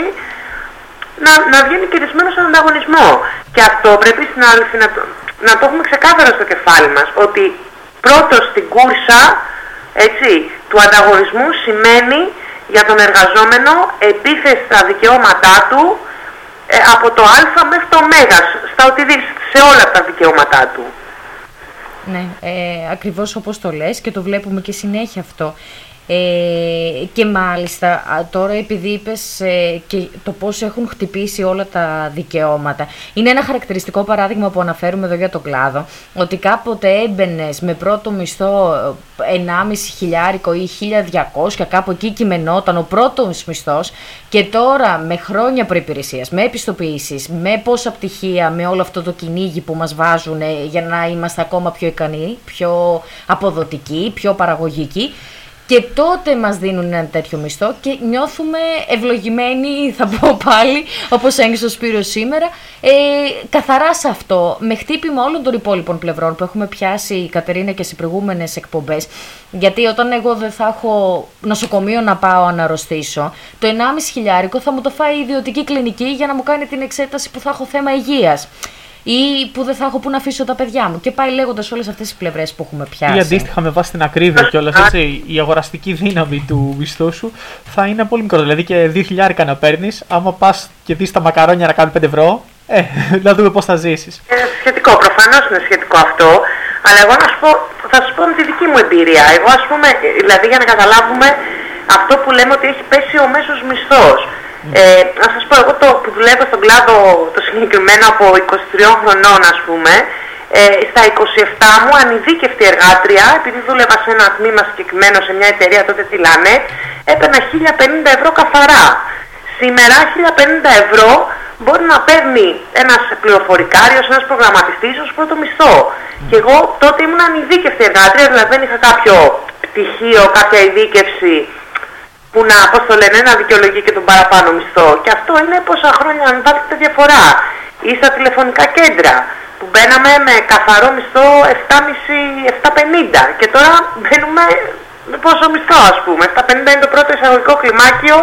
να βγαίνει κερδισμένο στον ανταγωνισμό. Και αυτό πρέπει στην αλήθεια να το έχουμε ξεκάθαρο στο κεφάλι μας, ότι πρώτος στην κούρσα, έτσι, του ανταγωνισμού σημαίνει για τον εργαζόμενο επίθεση στα δικαιώματά του, από το Α μέχρι το Ω, σε όλα τα δικαιώματά του. Ναι, ακριβώς όπως το λες και το βλέπουμε και συνέχεια αυτό. Και μάλιστα τώρα επειδή είπες και το πώς έχουν χτυπήσει όλα τα δικαιώματα, είναι ένα χαρακτηριστικό παράδειγμα που αναφέρουμε εδώ για τον κλάδο, ότι κάποτε έμπαινες με πρώτο μισθό 1.500 ή 1.200, κάπου εκεί κειμενόταν ο πρώτος μισθός, και τώρα με χρόνια προϋπηρεσίας, με επιστοποιήσεις, με πόσα πτυχία, με όλο αυτό το κυνήγι που μας βάζουν για να είμαστε ακόμα πιο ικανοί, πιο αποδοτικοί, πιο παραγωγικοί, και τότε μας δίνουν ένα τέτοιο μισθό και νιώθουμε ευλογημένοι, θα πω πάλι, όπως έγγισε ο Σπύρος σήμερα, καθαρά σε αυτό, με χτύπημα όλων των υπόλοιπων πλευρών που έχουμε πιάσει, η Κατερίνα, και σε προηγούμενες εκπομπές. Γιατί όταν εγώ δεν θα έχω νοσοκομείο να πάω να αρρωστήσω, το 1.500 θα μου το φάει η ιδιωτική κλινική για να μου κάνει την εξέταση που θα έχω θέμα υγείας. Ή που δεν θα έχω που να αφήσω τα παιδιά μου. Και πάει λέγοντας όλες αυτές τις πλευρές που έχουμε πιάσει. Ή αντίστοιχα με βάση την ακρίβεια κιόλας, έτσι, η αγοραστική δύναμη του μισθού σου θα είναι πολύ μικρό. Δηλαδή και 2.000 να παίρνεις, άμα πας και δεις τα μακαρόνια να κάνουν 5 ευρώ, να δούμε πώς θα ζήσεις. Σχετικό, προφανώς είναι σχετικό αυτό. Αλλά εγώ θα σου πω με τη δική μου εμπειρία. Εγώ, ας πούμε, δηλαδή για να καταλάβουμε αυτό που λέμε ότι έχει πέσει ο μέσος μισθός. Να σας πω, εγώ που δουλεύω στον κλάδο το συγκεκριμένο από 23 χρονών, ας πούμε, στα 27 μου ανειδίκευτη εργάτρια, επειδή δούλευα σε ένα τμήμα συγκεκριμένο σε μια εταιρεία τότε Τιλάνετ, έπαιρνα 1.050 ευρώ καθαρά. Σήμερα 1.050 ευρώ μπορεί να παίρνει ένας πληροφορικάριος, ένας προγραμματιστής ως πρώτο μισθό. Και εγώ τότε ήμουν ανειδίκευτη εργάτρια, δηλαδή δεν είχα κάποιο πτυχίο, κάποια ειδίκευση που να, πώς το λένε, να δικαιολογεί και τον παραπάνω μισθό. Και αυτό είναι πόσα χρόνια, αν βάλετε διαφορά. Ή στα τηλεφωνικά κέντρα, που μπαίναμε με καθαρό μισθό 7,5-7,50 και τώρα μπαίνουμε με πόσο μισθό, ας πούμε. 7,50 είναι το πρώτο εισαγωγικό κλιμάκιο,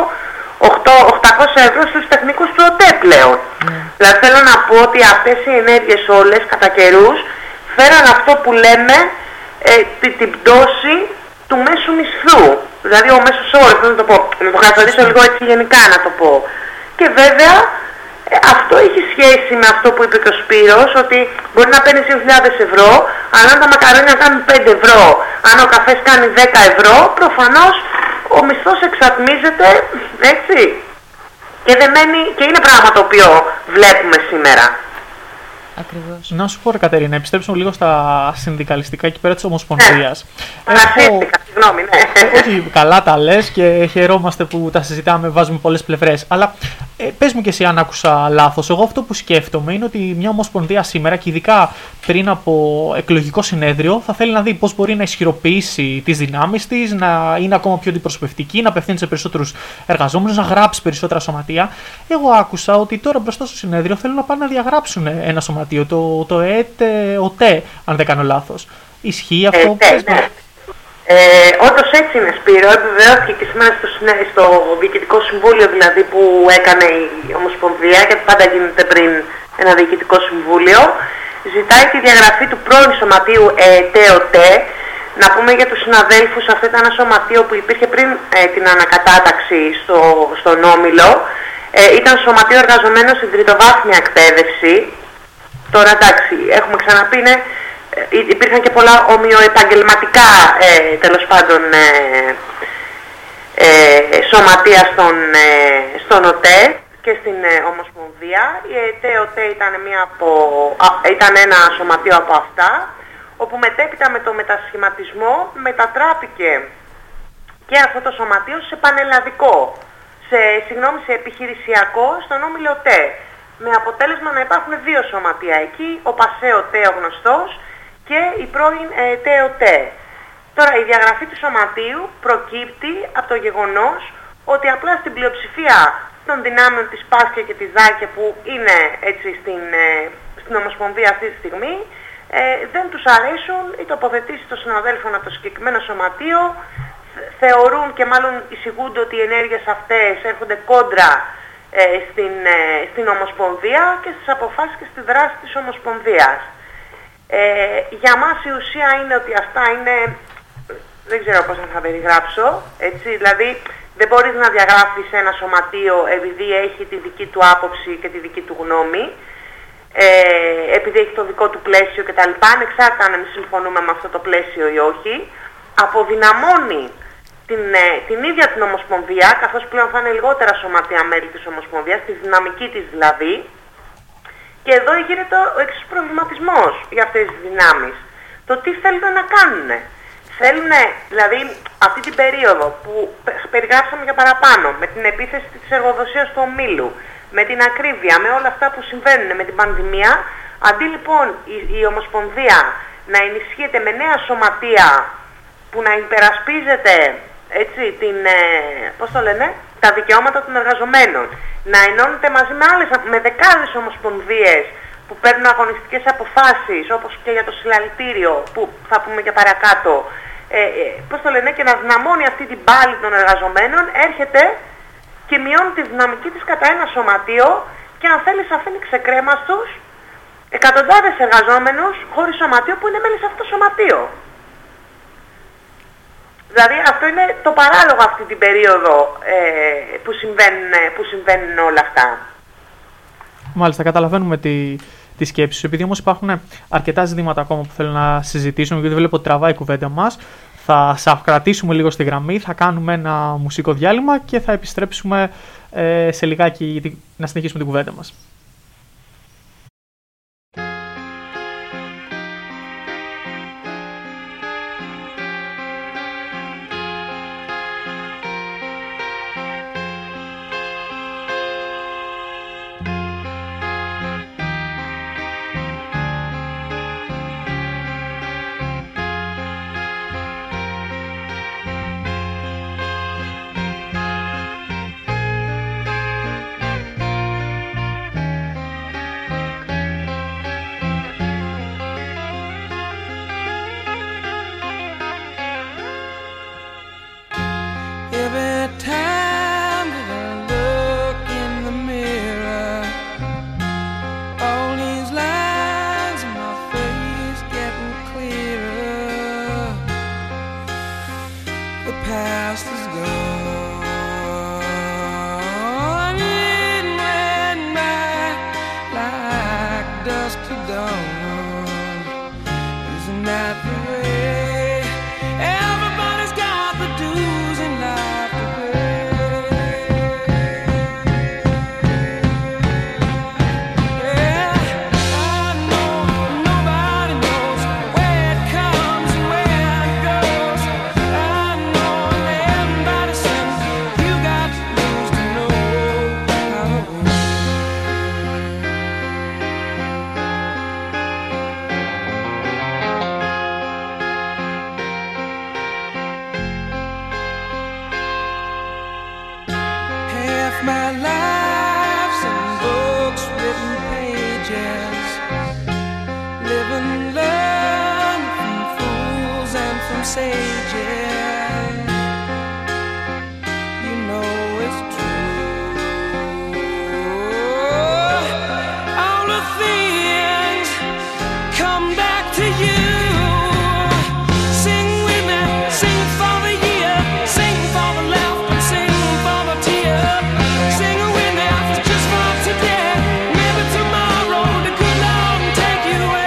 800 ευρώ στους τεχνικούς του ΟΤΕ πλέον. Δηλαδή θέλω να πω ότι αυτές οι ενέργειες όλες κατά καιρούς φέραν αυτό που λέμε την πτώση του μέσου μισθού. Δηλαδή ο μέσος όρος, να το πω, να το χαρακτηρίσω λίγο έτσι γενικά να το πω. Και βέβαια αυτό έχει σχέση με αυτό που είπε και ο Σπύρος, ότι μπορεί να παίρνει 2.000 ευρώ, αλλά αν τα μακαρόνια κάνουν 5 ευρώ, αν ο καφές κάνει 10 ευρώ, προφανώς ο μισθός εξατμίζεται, έτσι. Και, δεν μένει, και είναι πράγμα το οποίο βλέπουμε σήμερα. Ακριβώς. Να σου πω, ρε Κατερίνα, επιστρέψουμε λίγο στα συνδικαλιστικά εκεί πέρα της Ομοσπονδίας. Παρασύρθηκα, συγγνώμη, ναι. Όχι, καλά τα λες και χαιρόμαστε που τα συζητάμε, βάζουμε πολλές πλευρές. Αλλά πες μου και εσύ αν άκουσα λάθος. Εγώ αυτό που σκέφτομαι είναι ότι μια Ομοσπονδία σήμερα, και ειδικά πριν από εκλογικό συνέδριο, θα θέλει να δει πώς μπορεί να ισχυροποιήσει τις δυνάμεις της, να είναι ακόμα πιο αντιπροσωπευτική, να απευθύνει σε περισσότερους εργαζόμενους, να γράψει περισσότερα σωματεία. Εγώ άκουσα ότι τώρα μπροστά στο συνέδριο θέλουν να πάνε να διαγράψουν ένα σωματείο, το ΕΤΕ, αν δεν κάνω λάθος. Ισχύει αυτό? Ναι. Όντως έτσι είναι, Σπύρο. Επιβεβαιώθηκε και σήμερα στο Διοικητικό Συμβούλιο δηλαδή που έκανε η Ομοσπονδία, γιατί πάντα γίνεται πριν ένα Διοικητικό Συμβούλιο. Ζητάει τη διαγραφή του πρώην σωματείου ΕΤΕ. Να πούμε για τους συναδέλφους, αυτό ήταν ένα σωματείο που υπήρχε πριν την ανακατάταξη στον Όμιλο. Ήταν σωματείο εργαζομένων στην τριτοβάθμια εκπαίδευση. Τώρα εντάξει, έχουμε ξαναπεί, υπήρχαν και πολλά ομοιοεπαγγελματικά τέλος πάντων σωματεία στον ΟΤΕ και στην Ομοσπονδία. Η ΕΤΕ ήταν ένα σωματείο από αυτά, όπου μετέπειτα με το μετασχηματισμό μετατράπηκε και αυτό το σωματείο σε πανελλαδικό, σε επιχειρησιακό στον Όμιλο ΟΤΕ. Με αποτέλεσμα να υπάρχουν δύο σωματεία εκεί, ο ΠΑΣΕ ΟΤΕ ο γνωστός και η πρώην ΤΕΟΤΕ. Τώρα η διαγραφή του σωματείου προκύπτει από το γεγονός ότι απλά στην πλειοψηφία των δυνάμεων της ΠΑΣΚΕ και της ΔΑΚΕ που είναι έτσι στην Ομοσπονδία αυτή τη στιγμή, δεν τους αρέσουν οι τοποθετήσεις των συναδέλφων από το συγκεκριμένο σωματείο, θεωρούν και μάλλον εισηγούνται ότι οι ενέργειες αυτές έρχονται κόντρα στην Ομοσπονδία και στις αποφάσεις και στη δράση της Ομοσπονδίας. Για μας η ουσία είναι ότι αυτά είναι, δεν ξέρω πώς να θα περιγράψω, έτσι, δηλαδή δεν μπορείς να διαγράφεις ένα σωματείο επειδή έχει τη δική του άποψη και τη δική του γνώμη, επειδή έχει το δικό του πλαίσιο κτλ. Ανεξάρτητα αν εμείς συμφωνούμε με αυτό το πλαίσιο ή όχι, αποδυναμώνει την ίδια την Ομοσπονδία, καθώς πλέον θα είναι λιγότερα σωματεία μέλη της Ομοσπονδίας, τη δυναμική της δηλαδή. Και εδώ γίνεται ο εξής προβληματισμός για αυτές τις δυνάμεις. Το τι θέλουν να κάνουν. Θέλουν, δηλαδή, αυτή την περίοδο που περιγράψαμε για παραπάνω, με την επίθεση της εργοδοσίας του ομίλου, με την ακρίβεια, με όλα αυτά που συμβαίνουν, με την πανδημία, αντί λοιπόν η Ομοσπονδία να ενισχύεται με νέα σωματεία που να υπερασπίζεται, έτσι, τα δικαιώματα των εργαζομένων, να ενώνεται μαζί με δεκάδες ομοσπονδίες που παίρνουν αγωνιστικές αποφάσεις, όπως και για το συλλαλητήριο που θα πούμε και παρακάτω, και να δυναμώνει αυτή την πάλη των εργαζομένων, έρχεται και μειώνει τη δυναμική της κατά ένα σωματείο και αν θέλεις αφήνει ξεκρέμαστους εκατοντάδες εργαζόμενους χωρίς σωματείο που είναι μέλη σε αυτό το σωματείο. Δηλαδή αυτό είναι το παράλογο αυτή την περίοδο που συμβαίνουν όλα αυτά. Μάλιστα, καταλαβαίνουμε τη σκέψη σου. Επειδή όμως υπάρχουν αρκετά ζητήματα ακόμα που θέλω να συζητήσουμε, γιατί βλέπω ότι τραβάει η κουβέντα μας, θα σας κρατήσουμε λίγο στη γραμμή, θα κάνουμε ένα μουσικό διάλειμμα και θα επιστρέψουμε σε λιγάκι να συνεχίσουμε την κουβέντα μας. sages. You know it's true. All the things come back to you. Sing with me, sing for the year, sing for the laughter, sing for the tear. Sing with me, just for today. Maybe tomorrow the good Lord will take you away.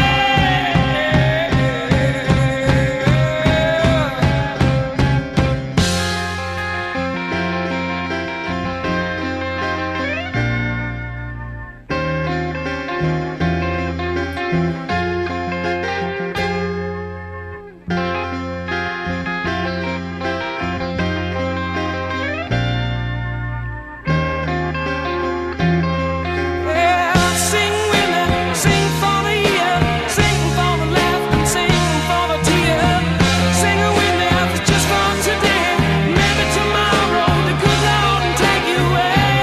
Sing with me, sing for the year, sing for the laughter, sing for the tear. Sing with me, just for today. Maybe tomorrow the good Lord will take you away.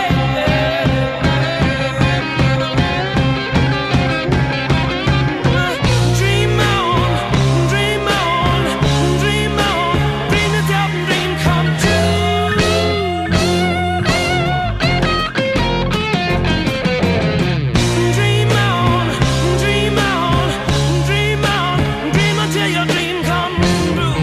Dream on, dream on, dream on, dream it up and dream come true. Dream on, dream on, dream on, dream until your dream come true.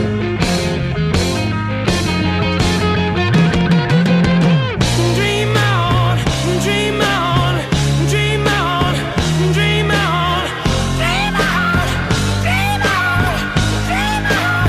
Dream on, dream on, dream on, dream on, dream on, dream on, dream on.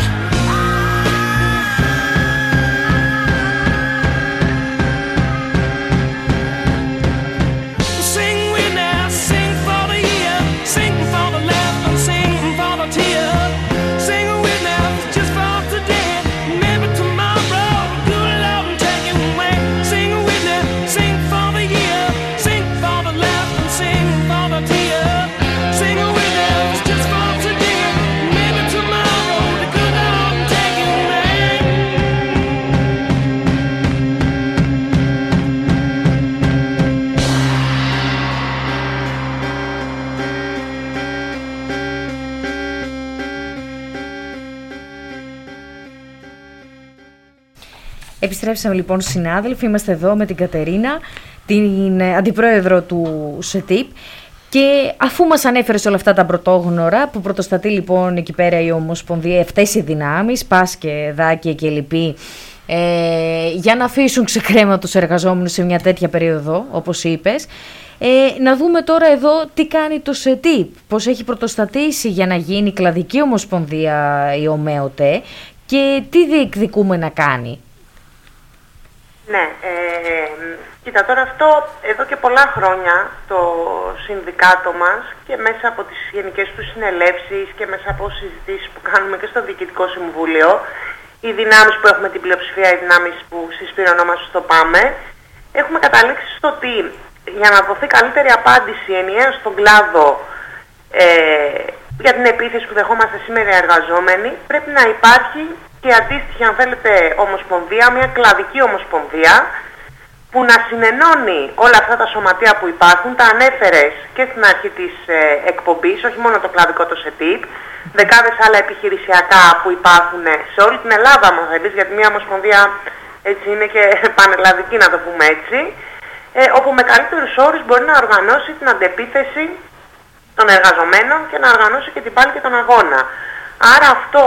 Sing with me, sing for the year, sing for the laughter, sing for the tear. Sing with me, just for today. Maybe tomorrow, good Lord will take you away. Sing with me, sing for the year, sing for the laughter, sing for the tear. Sing with me, just for today. Maybe tomorrow, the good Lord will take you away. Επιστρέψαμε λοιπόν συνάδελφοι, είμαστε εδώ με την Κατερίνα, την αντιπρόεδρο του ΣΕΤΙΠ, και αφού μας ανέφερες όλα αυτά τα πρωτόγνωρα που πρωτοστατεί λοιπόν εκεί πέρα η Ομοσπονδία, αυτές οι δυνάμεις, Πάσκε, Δάκη και λοιποί, για να αφήσουν ξεκρέμα τους εργαζόμενους σε μια τέτοια περίοδο, όπως είπες, να δούμε τώρα εδώ τι κάνει το ΣΕΤΙΠ, πώς έχει πρωτοστατήσει για να γίνει κλαδική ομοσπονδία η ΟΜΕΟΤΕ και τι διεκδικούμε να κάνει. Ναι, κοίτα τώρα αυτό εδώ και πολλά χρόνια το συνδικάτο μας και μέσα από τις γενικές του συνελεύσεις και μέσα από συζητήσεις που κάνουμε και στο Διοικητικό Συμβούλιο, οι δυνάμεις που έχουμε την πλειοψηφία, οι δυνάμεις που συσπηρωνόμαστε στο ΠΑΜΕ, έχουμε καταλήξει στο ότι για να δοθεί καλύτερη απάντηση ενιαία στον κλάδο για την επίθεση που δεχόμαστε σήμερα οι εργαζόμενοι, πρέπει να υπάρχει και αντίστοιχη, αν θέλετε, ομοσπονδία, μια κλαδική ομοσπονδία που να συνενώνει όλα αυτά τα σωματεία που υπάρχουν. Τα ανέφερες και στην αρχή της εκπομπής, όχι μόνο το κλαδικό το ΣΕΤΙΠ, δεκάδες άλλα επιχειρησιακά που υπάρχουν σε όλη την Ελλάδα, αν θέλεις, γιατί μια ομοσπονδία έτσι είναι και πανελλαδική, να το πούμε έτσι, όπου με καλύτερους όρους μπορεί να οργανώσει την αντεπίθεση των εργαζομένων και να οργανώσει και την πάλη και τον αγώνα. Άρα αυτό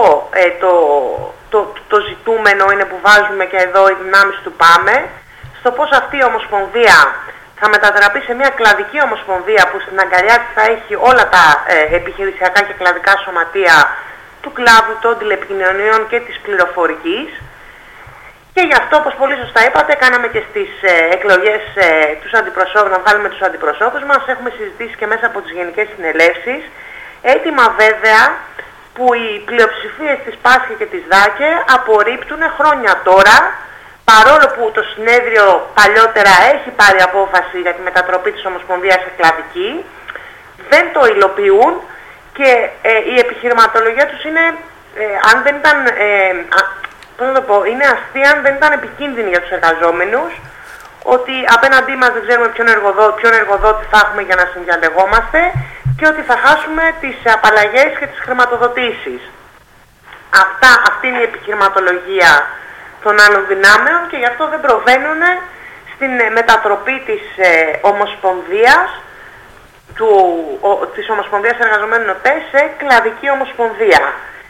το ζητούμενο είναι που βάζουμε και εδώ οι δυνάμεις του ΠΑΜΕ, στο πώς αυτή η ομοσπονδία θα μετατραπεί σε μια κλαδική ομοσπονδία που στην αγκαλιά της θα έχει όλα τα επιχειρησιακά και κλαδικά σωματεία του κλάδου των τηλεπικοινωνιών και της πληροφορικής. Και γι' αυτό, όπως πολύ σωστά είπατε, κάναμε και στις εκλογές τους αντιπροσώπους, να βάλουμε τους αντιπροσώπους μας, έχουμε συζητήσει και μέσα από τις γενικές συνελεύσεις, έτοιμα βέβαια που οι πλειοψηφίες της Πάσχε και της Δάκε απορρίπτουν χρόνια τώρα, παρόλο που το συνέδριο παλιότερα έχει πάρει απόφαση για τη μετατροπή της Ομοσπονδίας σε κλαδική, δεν το υλοποιούν και η επιχειρηματολογία τους είναι, αν δεν ήταν, πώς να το πω, είναι αστεία αν δεν ήταν επικίνδυνη για τους εργαζόμενους, ότι απέναντί μας δεν ξέρουμε ποιον εργοδότη θα έχουμε για να συνδιαλεγόμαστε και ότι θα χάσουμε τις απαλλαγές και τις χρηματοδοτήσεις. Αυτή είναι η επιχειρηματολογία των άλλων δυνάμεων και γι' αυτό δεν προβαίνουν στην μετατροπή της Ομοσπονδίας, της Ομοσπονδίας Εργαζομένων ΟΤΕ σε κλαδική ομοσπονδία.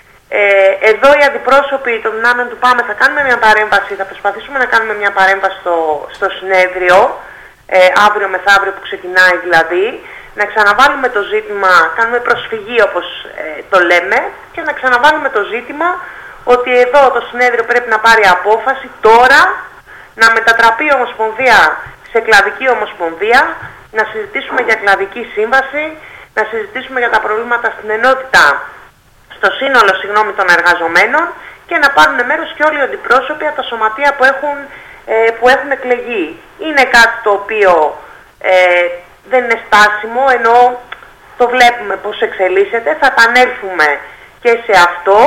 Εδώ οι αντιπρόσωποι των δυνάμεων του ΠΑΜΕ θα κάνουμε μια παρέμβαση, θα προσπαθήσουμε να κάνουμε μια παρέμβαση στο συνέδριο, αύριο μεθαύριο που ξεκινάει δηλαδή, να ξαναβάλουμε το ζήτημα, κάνουμε προσφυγή όπως το λέμε, και να ξαναβάλουμε το ζήτημα ότι εδώ το συνέδριο πρέπει να πάρει απόφαση τώρα να μετατραπεί η Ομοσπονδία σε κλαδική ομοσπονδία, να συζητήσουμε για κλαδική σύμβαση, να συζητήσουμε για τα προβλήματα στην ενότητα, στο σύνολο των εργαζομένων, και να πάρουν μέρος και όλοι οι αντιπρόσωποι από τα σωματεία που έχουν εκλεγεί. Είναι κάτι το οποίο δεν είναι στάσιμο, ενώ το βλέπουμε πώς εξελίσσεται, θα επανέλθουμε και σε αυτό.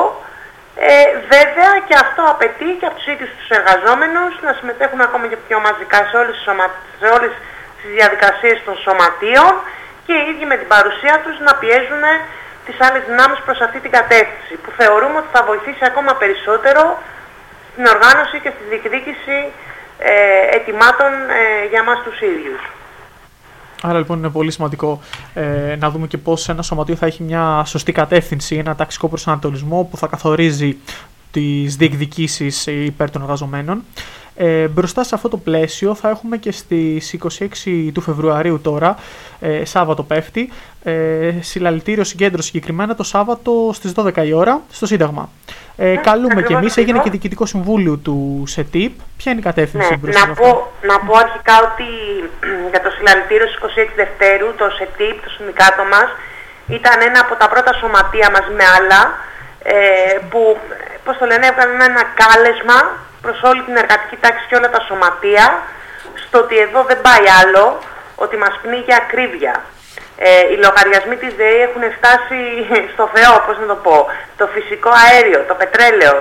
Βέβαια και αυτό απαιτεί και από τους ίδιους τους εργαζόμενους να συμμετέχουν ακόμα και πιο μαζικά σε όλες τις διαδικασίες των σωματείων, και οι ίδιοι με την παρουσία τους να πιέζουν τις άλλες δυνάμεις προς αυτή την κατεύθυνση, που θεωρούμε ότι θα βοηθήσει ακόμα περισσότερο στην οργάνωση και στη διεκδίκηση αιτημάτων για μας τους ίδιους. Άρα λοιπόν είναι πολύ σημαντικό να δούμε και πώς ένα σωματείο θα έχει μια σωστή κατεύθυνση, ένα ταξικό προσανατολισμό που θα καθορίζει τις διεκδικήσεις υπέρ των εργαζομένων. Μπροστά σε αυτό το πλαίσιο θα έχουμε και στις 26 του Φεβρουαρίου τώρα, Σάββατο πέφτει, συλλαλητήριο συγκέντρωση, συγκεκριμένα το Σάββατο στις 12 η ώρα στο Σύνταγμα. Καλούμε και εμείς, έγινε και Διοικητικό Συμβούλιο του ΣΕΤΙΠ. Ποια είναι η κατεύθυνση μπροστά σε αυτό? Να πω αρχικά ότι για το συλλαλητήριο στις 26 Δευτέρου το ΣΕΤΙΠ, το συνδικάτο μας, ήταν ένα από τα πρώτα σωματεία μαζί με άλλα που, πώς το λένε, έβγαλαν ένα κάλεσμα προς όλη την εργατική τάξη και όλα τα σωματεία, στο ότι εδώ δεν πάει άλλο, ότι μας πνίγει ακρίβεια. Οι λογαριασμοί της ΔΕΗ έχουν φτάσει στο Θεό, πώς να το πω. Το φυσικό αέριο, το πετρέλαιο,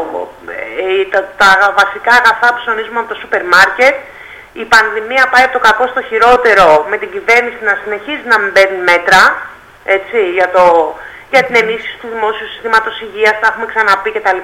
τα βασικά αγαθά που ψωνίζουμε από το σούπερ μάρκετ. Η πανδημία πάει από το κακό στο χειρότερο, με την κυβέρνηση να συνεχίζει να μην παίρνει μέτρα, έτσι, για την ενίσχυση του δημόσιου συστήματος υγείας, τα έχουμε ξαναπεί κτλ.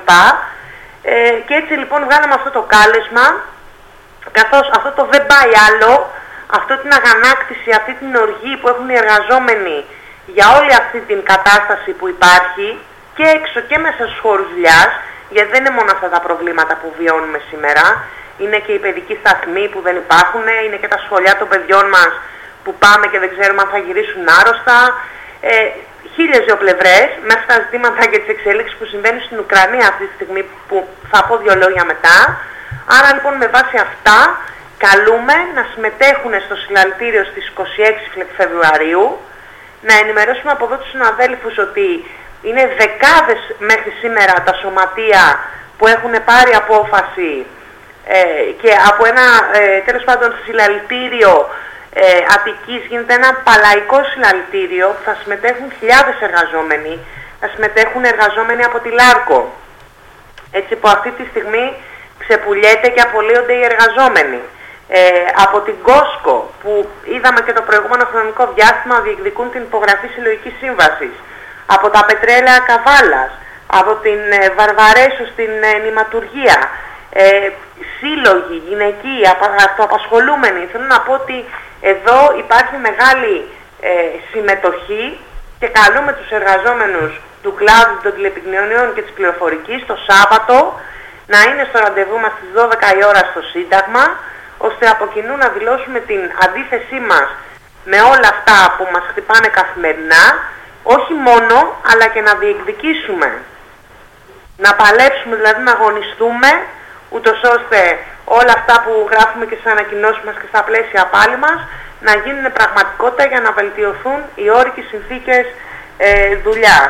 Και έτσι λοιπόν βγάλαμε αυτό το κάλεσμα, καθώς αυτό το δεν πάει άλλο, αυτή την αγανάκτηση, αυτή την οργή που έχουν οι εργαζόμενοι για όλη αυτή την κατάσταση που υπάρχει και έξω και μέσα στους χώρους δουλειάς, γιατί δεν είναι μόνο αυτά τα προβλήματα που βιώνουμε σήμερα, είναι και οι παιδικοί σταθμοί που δεν υπάρχουν, είναι και τα σχολεία των παιδιών μας που πάμε και δεν ξέρουμε αν θα γυρίσουν άρρωστα, χίλιες δύο πλευρές, μέχρι τα ζητήματα και τις εξέλιξεις που συμβαίνουν στην Ουκρανία αυτή τη στιγμή, που θα πω δύο λόγια μετά. Άρα λοιπόν με βάση αυτά καλούμε να συμμετέχουν στο συλλαλητήριο στις 26 Φεβρουαρίου, να ενημερώσουμε από εδώ τους συναδέλφους ότι είναι δεκάδες μέχρι σήμερα τα σωματεία που έχουν πάρει απόφαση και από ένα τέλος πάντων συλλαλητήριο Αττικής γίνεται ένα παλαϊκό συλλαλητήριο που θα συμμετέχουν χιλιάδες εργαζόμενοι, θα συμμετέχουν εργαζόμενοι από τη Λάρκο, έτσι που αυτή τη στιγμή ξεπουλιέται και απολύονται οι εργαζόμενοι. Από την Κόσκο που είδαμε και το προηγούμενο χρονικό διάστημα διεκδικούν την υπογραφή συλλογικής σύμβασης, από τα πετρέλαια Καβάλας, από την Βαρβαρέσο στην νηματουργία, σύλλογοι, γυναικοί, αυτοαπασχολούμενοι. Θέλω να πω ότι εδώ υπάρχει μεγάλη συμμετοχή και καλούμε τους εργαζόμενους του κλάδου των τηλεπικοινωνιών και της πληροφορικής το Σάββατο να είναι στο ραντεβού μας στις 12 η ώρα στο Σύνταγμα, ώστε από κοινού να δηλώσουμε την αντίθεσή μας με όλα αυτά που μας χτυπάνε καθημερινά, όχι μόνο, αλλά και να διεκδικήσουμε, να παλέψουμε, δηλαδή να αγωνιστούμε, ούτως ώστε όλα αυτά που γράφουμε και στις ανακοινώσεις μας και στα πλαίσια πάλι μας να γίνουν πραγματικότητα για να βελτιωθούν οι όροι και οι συνθήκες δουλειάς.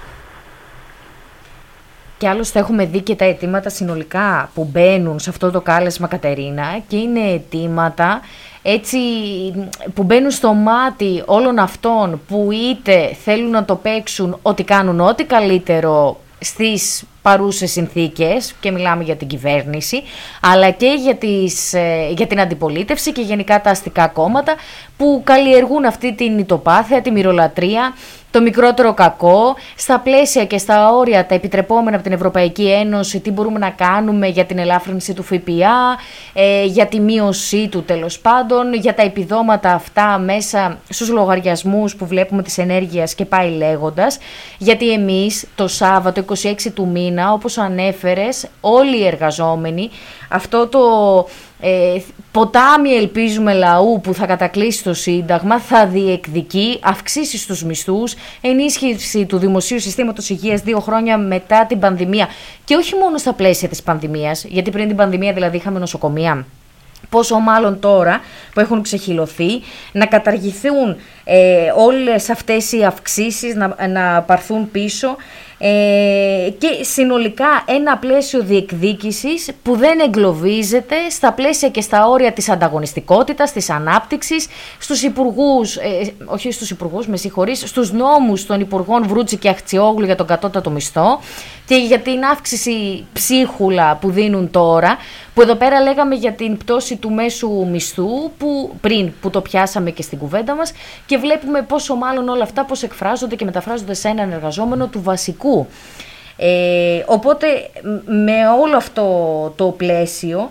Και άλλωστε έχουμε δει και τα αιτήματα συνολικά που μπαίνουν σε αυτό το κάλεσμα, Κατερίνα, και είναι αιτήματα έτσι που μπαίνουν στο μάτι όλων αυτών που είτε θέλουν να το παίξουν ότι κάνουν ό,τι καλύτερο στις παρούσες συνθήκες, και μιλάμε για την κυβέρνηση, αλλά και για την αντιπολίτευση και γενικά τα αστικά κόμματα που καλλιεργούν αυτή την ητοπάθεια, τη μυρολατρεία, το μικρότερο κακό, στα πλαίσια και στα όρια τα επιτρεπόμενα από την Ευρωπαϊκή Ένωση, τι μπορούμε να κάνουμε για την ελάφρυνση του ΦΠΑ, για τη μείωσή του τέλος πάντων, για τα επιδόματα αυτά μέσα στους λογαριασμούς που βλέπουμε της ενέργειας και πάει λέγοντας. Γιατί εμείς το Σάββατο 26 του μήνα, όπως ανέφερες, όλοι οι εργαζόμενοι, αυτό το ποτάμι ελπίζουμε λαού που θα κατακλείσει το Σύνταγμα θα διεκδικεί αυξήσεις στους μισθούς, ενίσχυση του δημοσίου συστήματος υγείας 2 χρόνια μετά την πανδημία και όχι μόνο στα πλαίσια της πανδημίας, γιατί πριν την πανδημία δηλαδή είχαμε νοσοκομεία. Πόσο μάλλον τώρα που έχουν ξεχυλωθεί, να καταργηθούν όλες αυτές οι αυξήσεις, να πάρθουν πίσω και συνολικά ένα πλαίσιο διεκδίκησης που δεν εγκλωβίζεται στα πλαίσια και στα όρια της ανταγωνιστικότητας, της ανάπτυξης, στους υπουργούς, όχι στους υπουργούς, με συγχωρείς, στους νόμους των υπουργών Βρούτση και Αχτσιόγλου για τον κατώτατο μισθό και για την αύξηση ψίχουλα που δίνουν τώρα, που εδώ πέρα λέγαμε για την πτώση του μέσου μισθού που το πιάσαμε και στην κουβέντα μας και βλέπουμε πόσο μάλλον όλα αυτά πώς εκφράζονται και μεταφράζονται σε έναν εργαζόμενο του βασικού. Οπότε με όλο αυτό το πλαίσιο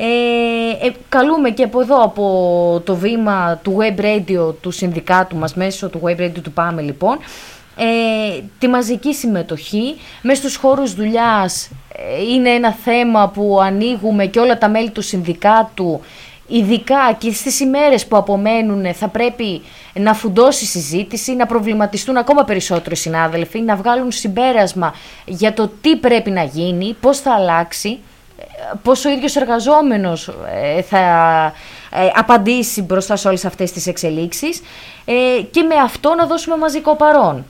καλούμε και από εδώ, από το βήμα του Web Radio του συνδικάτου μας, μέσω του Web Radio του ΠΑΜΕ λοιπόν, τη μαζική συμμετοχή μέσα στους χώρους δουλειάς. Είναι ένα θέμα που ανοίγουμε και όλα τα μέλη του συνδικάτου, ειδικά και στις ημέρες που απομένουν, θα πρέπει να φουντώσει συζήτηση, να προβληματιστούν ακόμα περισσότερο οι συνάδελφοι, να βγάλουν συμπέρασμα για το τι πρέπει να γίνει, πώς θα αλλάξει, πώς ο ίδιος εργαζόμενος θα απαντήσει μπροστά σε όλες αυτές τις εξελίξεις και με αυτό να δώσουμε μαζικό παρόν.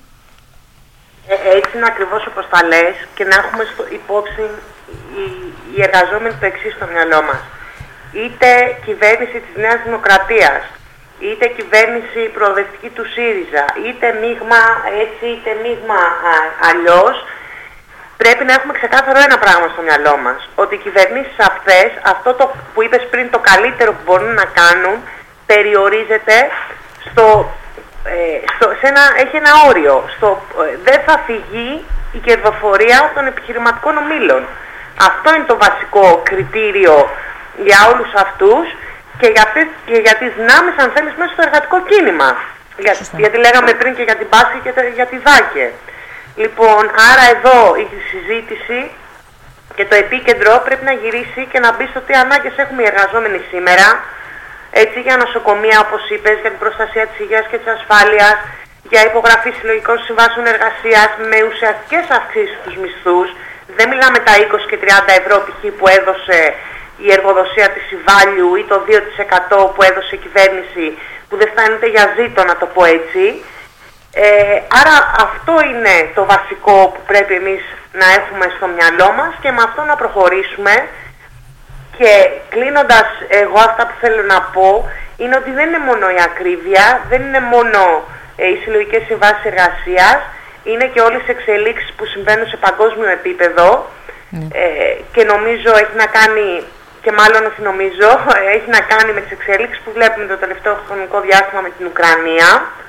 Έτσι είναι ακριβώς όπως τα λες και να έχουμε υπόψη οι εργαζόμενοι το εξής στο μυαλό μας. Είτε κυβέρνηση της Νέας Δημοκρατίας, είτε κυβέρνηση προοδευτική του ΣΥΡΙΖΑ, είτε μείγμα έτσι, είτε μείγμα αλλιώς, πρέπει να έχουμε ξεκάθαρο ένα πράγμα στο μυαλό μας. Ότι οι κυβερνήσεις αυτές, αυτό το που είπες πριν, το καλύτερο που μπορούν να κάνουν, περιορίζεται έχει ένα όριο. Δεν θα φυγεί η κερδοφορία των επιχειρηματικών ομίλων. Αυτό είναι το βασικό κριτήριο για όλους αυτούς και για τις δυνάμεις, αν θέλεις, μέσα στο εργατικό κίνημα. Γιατί λέγαμε πριν και για την Πάσχη και για τη ΔΑΚΕ. Λοιπόν, άρα εδώ η συζήτηση και το επίκεντρο πρέπει να γυρίσει και να μπει στο τι ανάγκες έχουμε οι εργαζόμενοι σήμερα, έτσι, για νοσοκομεία, όπως είπες, για την προστασία της υγείας και της ασφάλειας, για υπογραφή συλλογικών συμβάσεων εργασίας με ουσιαστικές αυξήσεις στους μισθούς. Δεν μιλάμε τα 20 και 30 ευρώ π.χ. που έδωσε η εργοδοσία της Ιβάλιου ή το 2% που έδωσε η κυβέρνηση, που δεν φτάνει ούτε για ζήτο, να το πω έτσι. Άρα αυτό είναι το βασικό που πρέπει εμείς να έχουμε στο μυαλό μας και με αυτό να προχωρήσουμε. Και κλείνοντας, εγώ αυτά που θέλω να πω είναι ότι δεν είναι μόνο η ακρίβεια, δεν είναι μόνο οι συλλογικές συμβάσεις εργασίας, είναι και όλες οι εξελίξεις που συμβαίνουν σε παγκόσμιο επίπεδο και νομίζω έχει να κάνει, και μάλλον όχι νομίζω, έχει να κάνει με τις εξελίξεις που βλέπουμε το τελευταίο χρονικό διάστημα με την Ουκρανία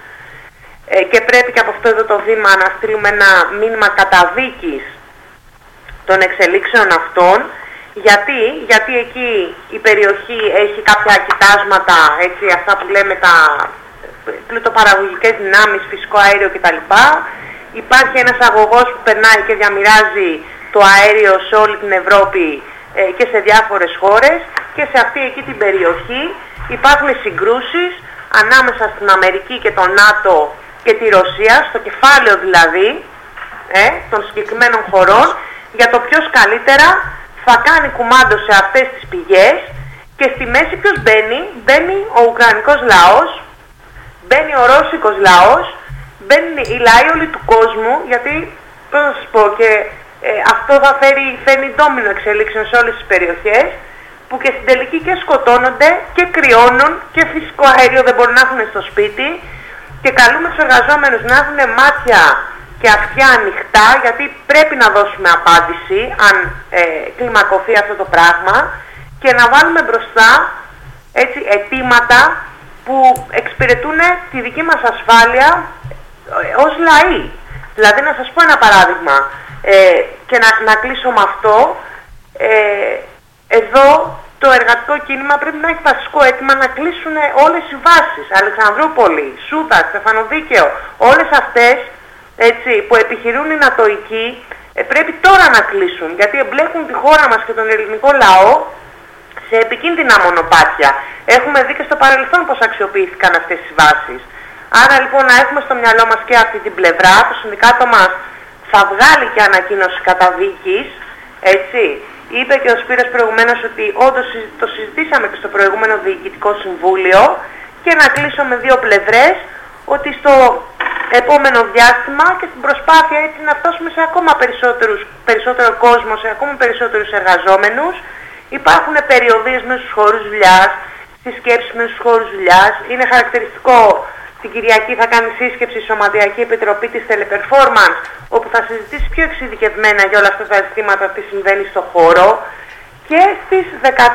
και πρέπει και από αυτό εδώ το βήμα να στείλουμε ένα μήνυμα καταδίκης των εξελίξεων αυτών. Γιατί εκεί η περιοχή έχει κάποια κοιτάσματα, έτσι, αυτά που λέμε τα πλουτοπαραγωγικές δυνάμεις, φυσικό αέριο κτλ. Υπάρχει ένας αγωγός που περνάει και διαμοιράζει το αέριο σε όλη την Ευρώπη και σε διάφορες χώρες και σε αυτή εκεί την περιοχή υπάρχουν συγκρούσεις ανάμεσα στην Αμερική και το ΝΑΤΟ και τη Ρωσία, στο κεφάλαιο δηλαδή των συγκεκριμένων χωρών, για το ποιος καλύτερα θα κάνει κουμάντο σε αυτές τις πηγές και στη μέση ποιος μπαίνει. Μπαίνει ο Ουκρανικός λαός, μπαίνει ο Ρώσικος λαός, μπαίνουν οι λαοί όλοι του κόσμου, γιατί, πώς να σας πω, και αυτό θα φέρνει ντόμινο εξελίξεων σε όλες τις περιοχές, που και στην τελική και σκοτώνονται και κρυώνουν και φυσικό αέριο δεν μπορούν να έχουν στο σπίτι, και καλούμε τους εργαζόμενους να έχουν μάτια και αυτιά ανοιχτά, γιατί πρέπει να δώσουμε απάντηση αν κλιμακωθεί αυτό το πράγμα και να βάλουμε μπροστά, έτσι, αιτήματα που εξυπηρετούν τη δική μας ασφάλεια ως λαοί. Δηλαδή, να σας πω ένα παράδειγμα και να κλείσω με αυτό. Εδώ το εργατικό κίνημα πρέπει να έχει βασικό αίτημα να κλείσουν όλες οι βάσεις. Αλεξανδρούπολη, Σούδα, Στεφανοδίκαιο, όλες αυτές, έτσι, που επιχειρούν οι νατοικοί, πρέπει τώρα να κλείσουν, γιατί εμπλέκουν τη χώρα μας και τον ελληνικό λαό σε επικίνδυνα μονοπάτια. Έχουμε δει και στο παρελθόν πώς αξιοποιήθηκαν αυτές οι βάσεις. Άρα λοιπόν να έχουμε στο μυαλό μας και αυτή την πλευρά. Το συνδικάτο μας θα βγάλει και ανακοίνωση καταδίκης, έτσι. Είπε και ο Σπύρος προηγουμένως ότι όντως το συζητήσαμε και στο προηγούμενο Διοικητικό Συμβούλιο, και να κλείσω με δύο πλευρές, ότι στο επόμενο διάστημα και στην προσπάθεια έτσι να φτάσουμε σε ακόμα περισσότερο κόσμο, σε ακόμα περισσότερους εργαζόμενους, υπάρχουν περιοδίες μέσα στους χώρους δουλειάς, στις σκέψεις μέσα στους χώρους δουλειάς. Είναι χαρακτηριστικό, την Κυριακή θα κάνει σύσκεψη η Σωματιακή Επιτροπή της Teleperformance, όπου θα συζητήσει πιο εξειδικευμένα για όλα αυτά τα ζητήματα τι συμβαίνει στο χώρο. Και στις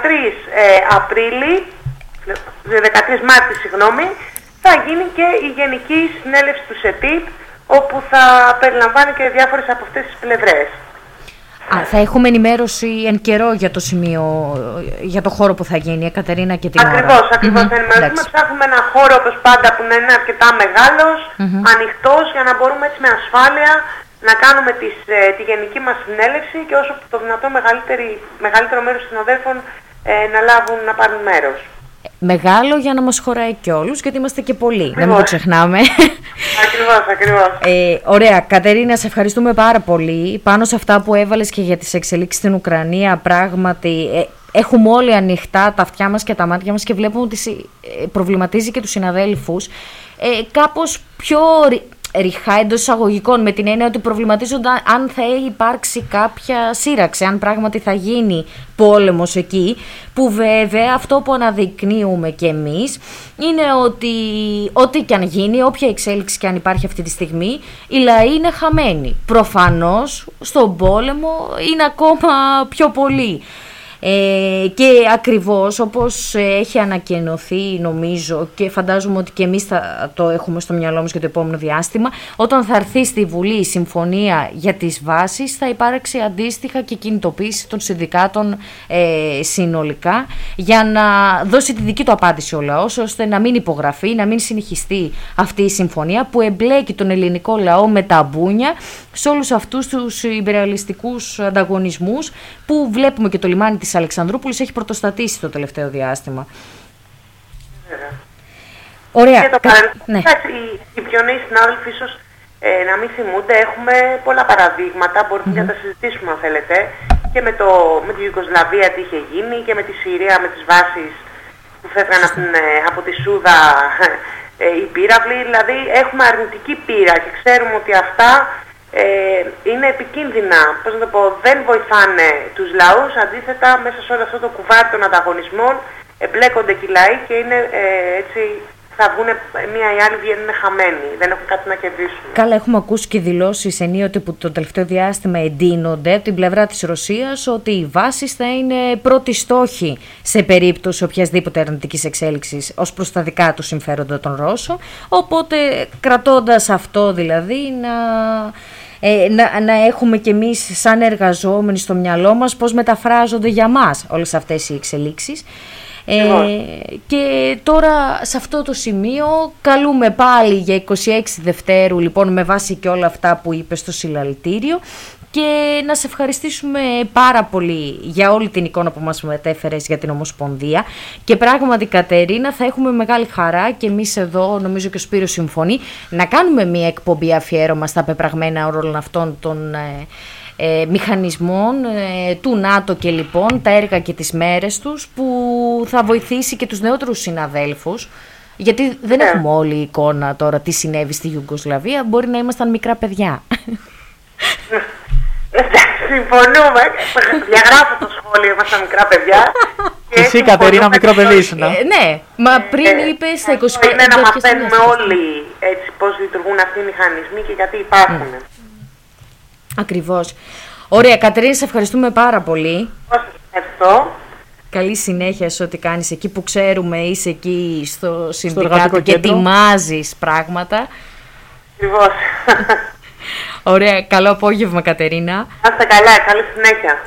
13 Μάρτη, θα γίνει και η Γενική Συνέλευση του ΣΕΤΙΠ, όπου θα περιλαμβάνει και διάφορες από αυτές τις πλευρές. Θα έχουμε ενημέρωση εν καιρό για το σημείο, για το χώρο που θα γίνει, η Κατερίνα, και την ακριβώς, ώρα. Ακριβώς, θα ενημερωθούμε. Ψάχνουμε ένα χώρο, όπως πάντα, που να είναι αρκετά μεγάλος, ανοιχτός, για να μπορούμε έτσι με ασφάλεια να κάνουμε τη γενική μας συνέλευση και όσο το δυνατόν μεγαλύτερο μέρος των συναδέλφων να πάρουν μέρος. Μεγάλο για να μας χωράει και όλους, γιατί είμαστε και πολλοί, να μην το ξεχνάμε. Ακριβώς. Ωραία, Κατερίνα, σε ευχαριστούμε πάρα πολύ. Πάνω σε αυτά που έβαλες και για τις εξελίξεις στην Ουκρανία, πράγματι έχουμε όλοι ανοιχτά τα αυτιά μας και τα μάτια μας και βλέπουμε ότι προβληματίζει και τους συναδέλφους. Κάπως πιο ρηχά, εντός εισαγωγικών, με την έννοια ότι προβληματίζονται αν θα υπάρξει κάποια σύραξη, αν πράγματι θα γίνει πόλεμος εκεί, που βέβαια αυτό που αναδεικνύουμε κι εμείς είναι ότι ό,τι και αν γίνει, όποια εξέλιξη και αν υπάρχει αυτή τη στιγμή, οι λαοί είναι χαμένοι. Προφανώς στον πόλεμο είναι ακόμα πιο πολλοί. Και ακριβώς όπως έχει ανακοινωθεί, νομίζω, και φαντάζομαι ότι και εμείς θα το έχουμε στο μυαλό μας για το επόμενο διάστημα, όταν θα έρθει στη Βουλή η συμφωνία για τις βάσεις, θα υπάρξει αντίστοιχα και κινητοποίηση των συνδικάτων συνολικά, για να δώσει τη δική του απάντηση ο λαός, ώστε να μην υπογραφεί, να μην συνεχιστεί αυτή η συμφωνία που εμπλέκει τον ελληνικό λαό με τα μπούνια σε όλους αυτούς τους υπερρεαλιστικούς ανταγωνισμούς που βλέπουμε. Και το λιμάνι της Αλεξανδρούπολης έχει πρωτοστατήσει το τελευταίο διάστημα. Ωραία. Και το παρελθόν, οι πιο νέοι συνάδελφοι ίσως να μην θυμούνται, έχουμε πολλά παραδείγματα, μπορούμε να τα συζητήσουμε αν θέλετε, και με τη Ιουγκοσλαβία τι είχε γίνει, και με τη Συρία, με τις βάσεις που φεύγαν από τη Σούδα οι πύραυλοι. Δηλαδή έχουμε αρνητική πείρα και ξέρουμε ότι αυτά είναι επικίνδυνα, πώς να το πω, δεν βοηθάνε τους λαούς. Αντίθετα, μέσα σε όλο αυτό το κουβάρι των ανταγωνισμών εμπλέκονται και οι λαοί και είναι έτσι, θα βγουν μία ή άλλη, βγαίνουν χαμένοι, δεν έχουν κάτι να κερδίσουν. Καλά, έχουμε ακούσει και δηλώσεις ενίοτε που το τελευταίο διάστημα εντείνονται από την πλευρά της Ρωσίας ότι οι βάσεις θα είναι πρώτοι στόχοι σε περίπτωση οποιασδήποτε αρνητικής εξέλιξης ως προς τα δικά του συμφέροντα των Ρώσων. Οπότε, κρατώντας αυτό δηλαδή, να έχουμε κι εμείς σαν εργαζόμενοι στο μυαλό μας πώς μεταφράζονται για μας όλες αυτές οι εξελίξεις. Και τώρα σε αυτό το σημείο καλούμε πάλι για 26 Δευτέρου, λοιπόν, με βάση και όλα αυτά που είπε στο συλλαλητήριο, και να σε ευχαριστήσουμε πάρα πολύ για όλη την εικόνα που μας μετέφερες για την Ομοσπονδία. Και πράγματι, Κατερίνα, θα έχουμε μεγάλη χαρά και εμείς εδώ, νομίζω και ο Σπύρος συμφωνεί, να κάνουμε μια εκπομπή αφιέρωμα στα πεπραγμένα όλων αυτών των μηχανισμών του ΝΑΤΟ και λοιπόν τα έργα και τις μέρες τους, που θα βοηθήσει και τους νεότερους συναδέλφους, γιατί δεν έχουμε όλη η εικόνα τώρα τι συνέβη στη Ιουγκοσλαβία, μπορεί να ήμασταν μικρά παιδιά. Συμφωνούμε, διαγράφω το σχόλιο, ήμασταν μικρά παιδιά. Και εσύ, Κατερίνα, μικρό παιδί ήσουν. Ναι, μα πριν είπες στα 25. Είναι να μαθαίνουμε όλοι έτσι πώς λειτουργούν αυτοί οι μηχανισμοί και γιατί υπάρχουν. Ακριβώς. Ωραία, Κατερίνα, σε ευχαριστούμε πάρα πολύ. Ευχαριστώ. καλή συνέχεια σε ό,τι κάνεις εκεί που ξέρουμε είσαι εκεί στο συνδικάτο εργατικό και κέντρο. ετοιμάζεις πράγματα. Ακριβώς. Ωραία, καλό απόγευμα Κατερίνα. Να είστε καλά, καλή συνέχεια.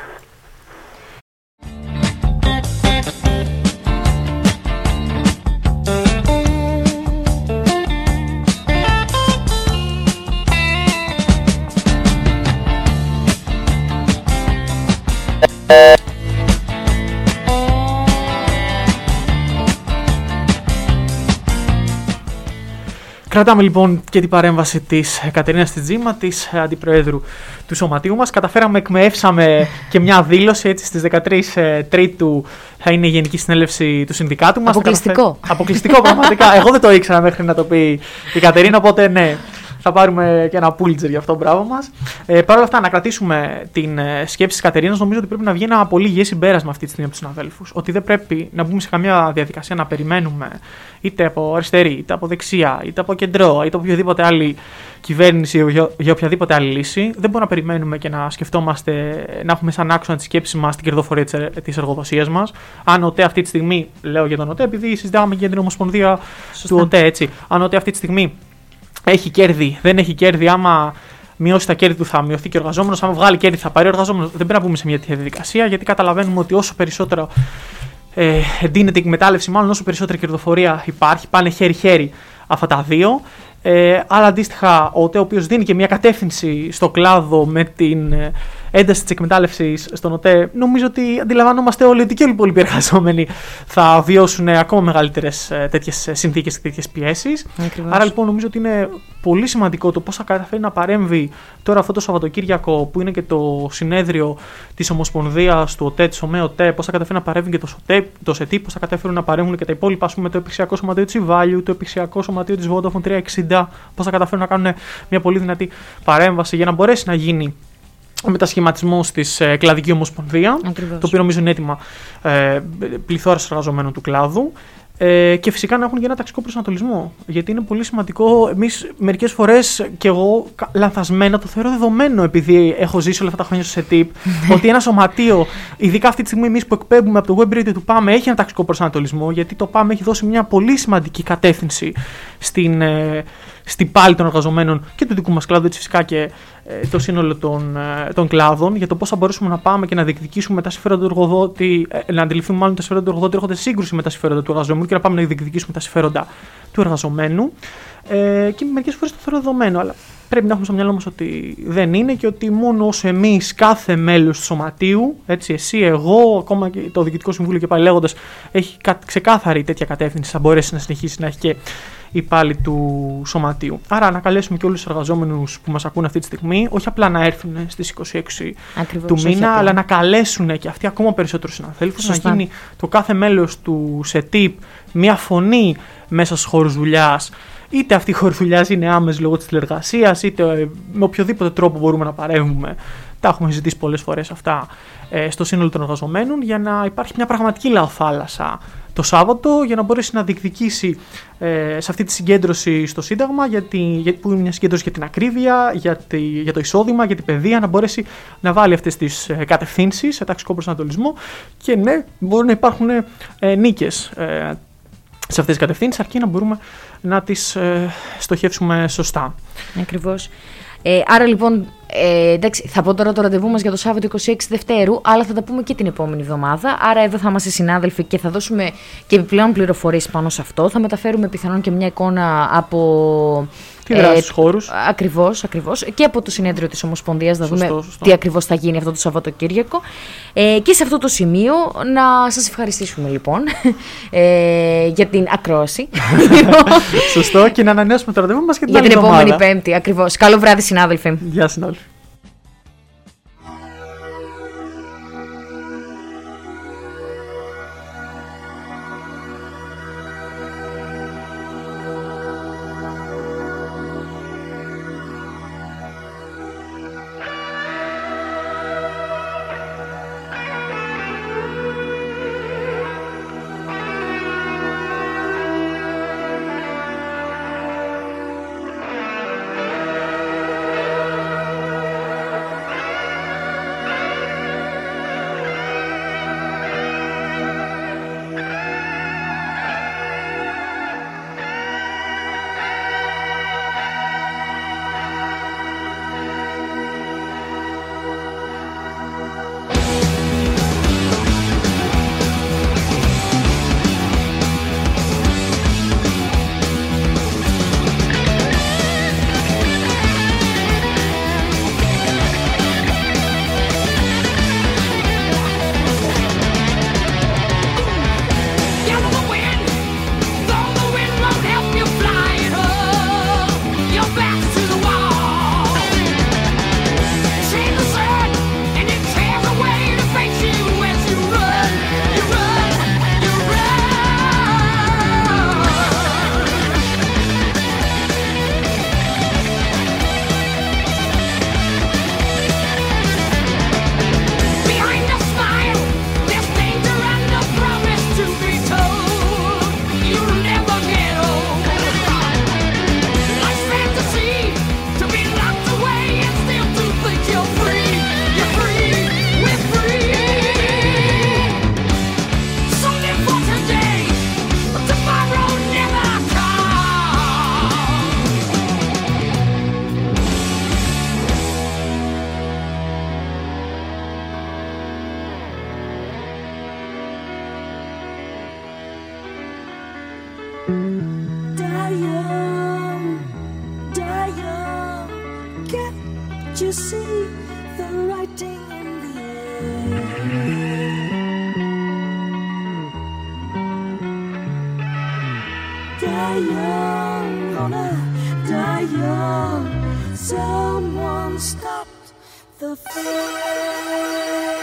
Κρατάμε λοιπόν και την παρέμβαση της Κατερίνας Τιτζήμα, της Αντιπροέδρου του Σωματείου μας. Καταφέραμε, εκμεεύσαμε και μια δήλωση, έτσι, στις 13 Τρίτου θα είναι η Γενική Συνέλευση του Συνδικάτου μας. Αποκλειστικό. Αποκλειστικό, πραγματικά. Εγώ δεν το ήξερα μέχρι να το πει η Κατερίνα, οπότε ναι. Θα πάρουμε και ένα Pulitzer για αυτό, μπράβο μας. Παρ' όλα αυτά, να κρατήσουμε την σκέψη της Κατερίνας, νομίζω ότι πρέπει να βγει ένα πολύ υγιές συμπέρασμα αυτή τη στιγμή από τους συναδέλφους. Ότι δεν πρέπει να μπούμε σε καμία διαδικασία να περιμένουμε είτε από αριστερή, είτε από δεξιά, είτε από κεντρό, είτε από οποιαδήποτε άλλη κυβέρνηση για οποιαδήποτε άλλη λύση. Δεν μπορούμε να περιμένουμε και να σκεφτόμαστε, να έχουμε σαν άξονα τη σκέψη μας την κερδοφορία της εργοδοσίας μας. Αν ο ΟΤΕ αυτή τη στιγμή, λέω για τον ΟΤΕ, επειδή συζητάμε και την Ομοσπονδία του ΟΤΕ, έτσι. Αν ο ΟΤΕ αυτή τη στιγμή έχει κέρδη, δεν έχει κέρδη, άμα μειώσει τα κέρδη του θα μειωθεί και ο εργαζόμενος, άμα βγάλει κέρδη θα πάρει ο εργαζόμενος. Δεν πρέπει να μπούμε σε μια τέτοια διαδικασία, γιατί καταλαβαίνουμε ότι όσο περισσότερο εντείνεται η εκμετάλλευση, μάλλον όσο περισσότερη κερδοφορία υπάρχει, πάνε χέρι-χέρι αυτά τα δύο. Αλλά αντίστοιχα, ο ΟΤΕ, ο οποίος δίνει και μια κατεύθυνση στο κλάδο με την ένταση της εκμετάλλευσης στον ΟΤΕ, νομίζω ότι αντιλαμβανόμαστε όλοι ότι και όλοι οι υπόλοιποι εργαζόμενοι θα βιώσουν ακόμα μεγαλύτερες τέτοιες συνθήκες και τέτοιες πιέσεις. Ακριβώς. Άρα λοιπόν νομίζω ότι είναι πολύ σημαντικό το πώς θα καταφέρει να παρέμβει τώρα αυτό το Σαββατοκύριακο, που είναι και το συνέδριο της Ομοσπονδίας του ΟΤΕ, της ΟΜΕ-ΟΤΕ, πώς θα καταφέρει να παρέμβει και το ΣΕΤΙΠ, πώς θα καταφέρουν να παρέμβουν και τα υπόλοιπα, ας πούμε, το Επιξιακό Σωματείο της Value, το Επιξιακό Σωματείο της Vodafone 360, πώς θα καταφέρουν να κάνουν μια πολύ δυνατή παρέμβαση για να μπορέσει να γίνει ο μετασχηματισμός της Κλαδική Ομοσπονδία, Ακριβώς. το οποίο νομίζω είναι έτοιμα πληθώρας εργαζομένων του κλάδου. Και φυσικά να έχουν και ένα ταξικό προσανατολισμό. Γιατί είναι πολύ σημαντικό. Εμείς μερικές φορές, και εγώ λανθασμένα, το θεωρώ δεδομένο, επειδή έχω ζήσει όλα αυτά τα χρόνια στο ΣΕΤΙΠ, ότι ένα σωματείο, ειδικά αυτή τη στιγμή εμείς που εκπέμπουμε από το Web Radio του ΠΑΜ, έχει ένα ταξικό προσανατολισμό. Γιατί το ΠΑΜ έχει δώσει μια πολύ σημαντική κατεύθυνση στην πάλη των εργαζομένων και του δικού μας κλάδου, έτσι φυσικά και το σύνολο των κλάδων, για το πώς θα μπορέσουμε να πάμε και να διεκδικήσουμε τα συμφέροντα του εργοδότη, να αντιληφθούμε μάλλον τα συμφέροντα του εργοδότη έρχονται σε σύγκρουση με τα συμφέροντα του εργαζομένου και να πάμε να διεκδικήσουμε τα συμφέροντα του εργαζομένου. Και μερικές φορές το θεωρώ δεδομένο, αλλά πρέπει να έχουμε στο μυαλό μας ότι δεν είναι και ότι μόνο ως εμείς, κάθε μέλος του σωματείου, έτσι, εσύ, εγώ, ακόμα και το Διοικητικό Συμβούλιο και πάλι λέγοντας, έχει ξεκάθαρη τέτοια κατεύθυνση, θα μπορέσει να συνεχίσει να έχει και η πάλη του σωματείου. Άρα να καλέσουμε και όλους τους εργαζόμενους που μας ακούν αυτή τη στιγμή, όχι απλά να έρθουν στις 26 Ακριβώς, του μήνα, αλλά να καλέσουν και αυτοί ακόμα περισσότερους συναδέλφους, να γίνει το κάθε μέλος του ΣΕΤΙΠ μια φωνή μέσα στους χώρους δουλειάς. Είτε αυτή η χώρη δουλειάς είναι άμεση λόγω της τηλεργασίας, είτε με οποιοδήποτε τρόπο μπορούμε να παρέμβουμε. Τα έχουμε συζητήσει πολλές φορές αυτά στο σύνολο των εργαζομένων, για να υπάρχει μια πραγματική λαοθάλασσα το Σάββατο, για να μπορέσει να διεκδικήσει σε αυτή τη συγκέντρωση στο Σύνταγμα, που είναι μια συγκέντρωση για την ακρίβεια, για το εισόδημα, για την παιδεία, να μπορέσει να βάλει αυτές τις κατευθύνσεις σε ταξικό προσανατολισμό. Και ναι, μπορούν να υπάρχουν νίκες σε αυτές τις κατευθύνσεις, αρκεί να μπορούμε να τις στοχεύσουμε σωστά. Ακριβώς. Άρα λοιπόν, εντάξει, θα πω τώρα το ραντεβού μας για το Σάββατο 26 Δευτέρου, αλλά θα τα πούμε και την επόμενη εβδομάδα. Άρα εδώ θα είμαστε συνάδελφοι και θα δώσουμε και επιπλέον πληροφορίες πάνω σε αυτό. Θα μεταφέρουμε πιθανόν και μια εικόνα από Τι δράση στους χώρους. Ακριβώς. Και από το συνέδριο της Ομοσπονδίας να δούμε τι ακριβώς θα γίνει αυτό το Σαββατοκύριακο. Και σε αυτό το σημείο να σας ευχαριστήσουμε λοιπόν για την ακρόαση. Σωστό, και να ανανεώσουμε το ραντεβού μας και την για άλλη την επόμενη εβδομάδα. Πέμπτη. Ακριβώς. Καλό βράδυ, συνάδελφοι. Γεια συνάδελφοι. Can't you see the writing in the air? Die young, gonna die young. Someone stopped the flame.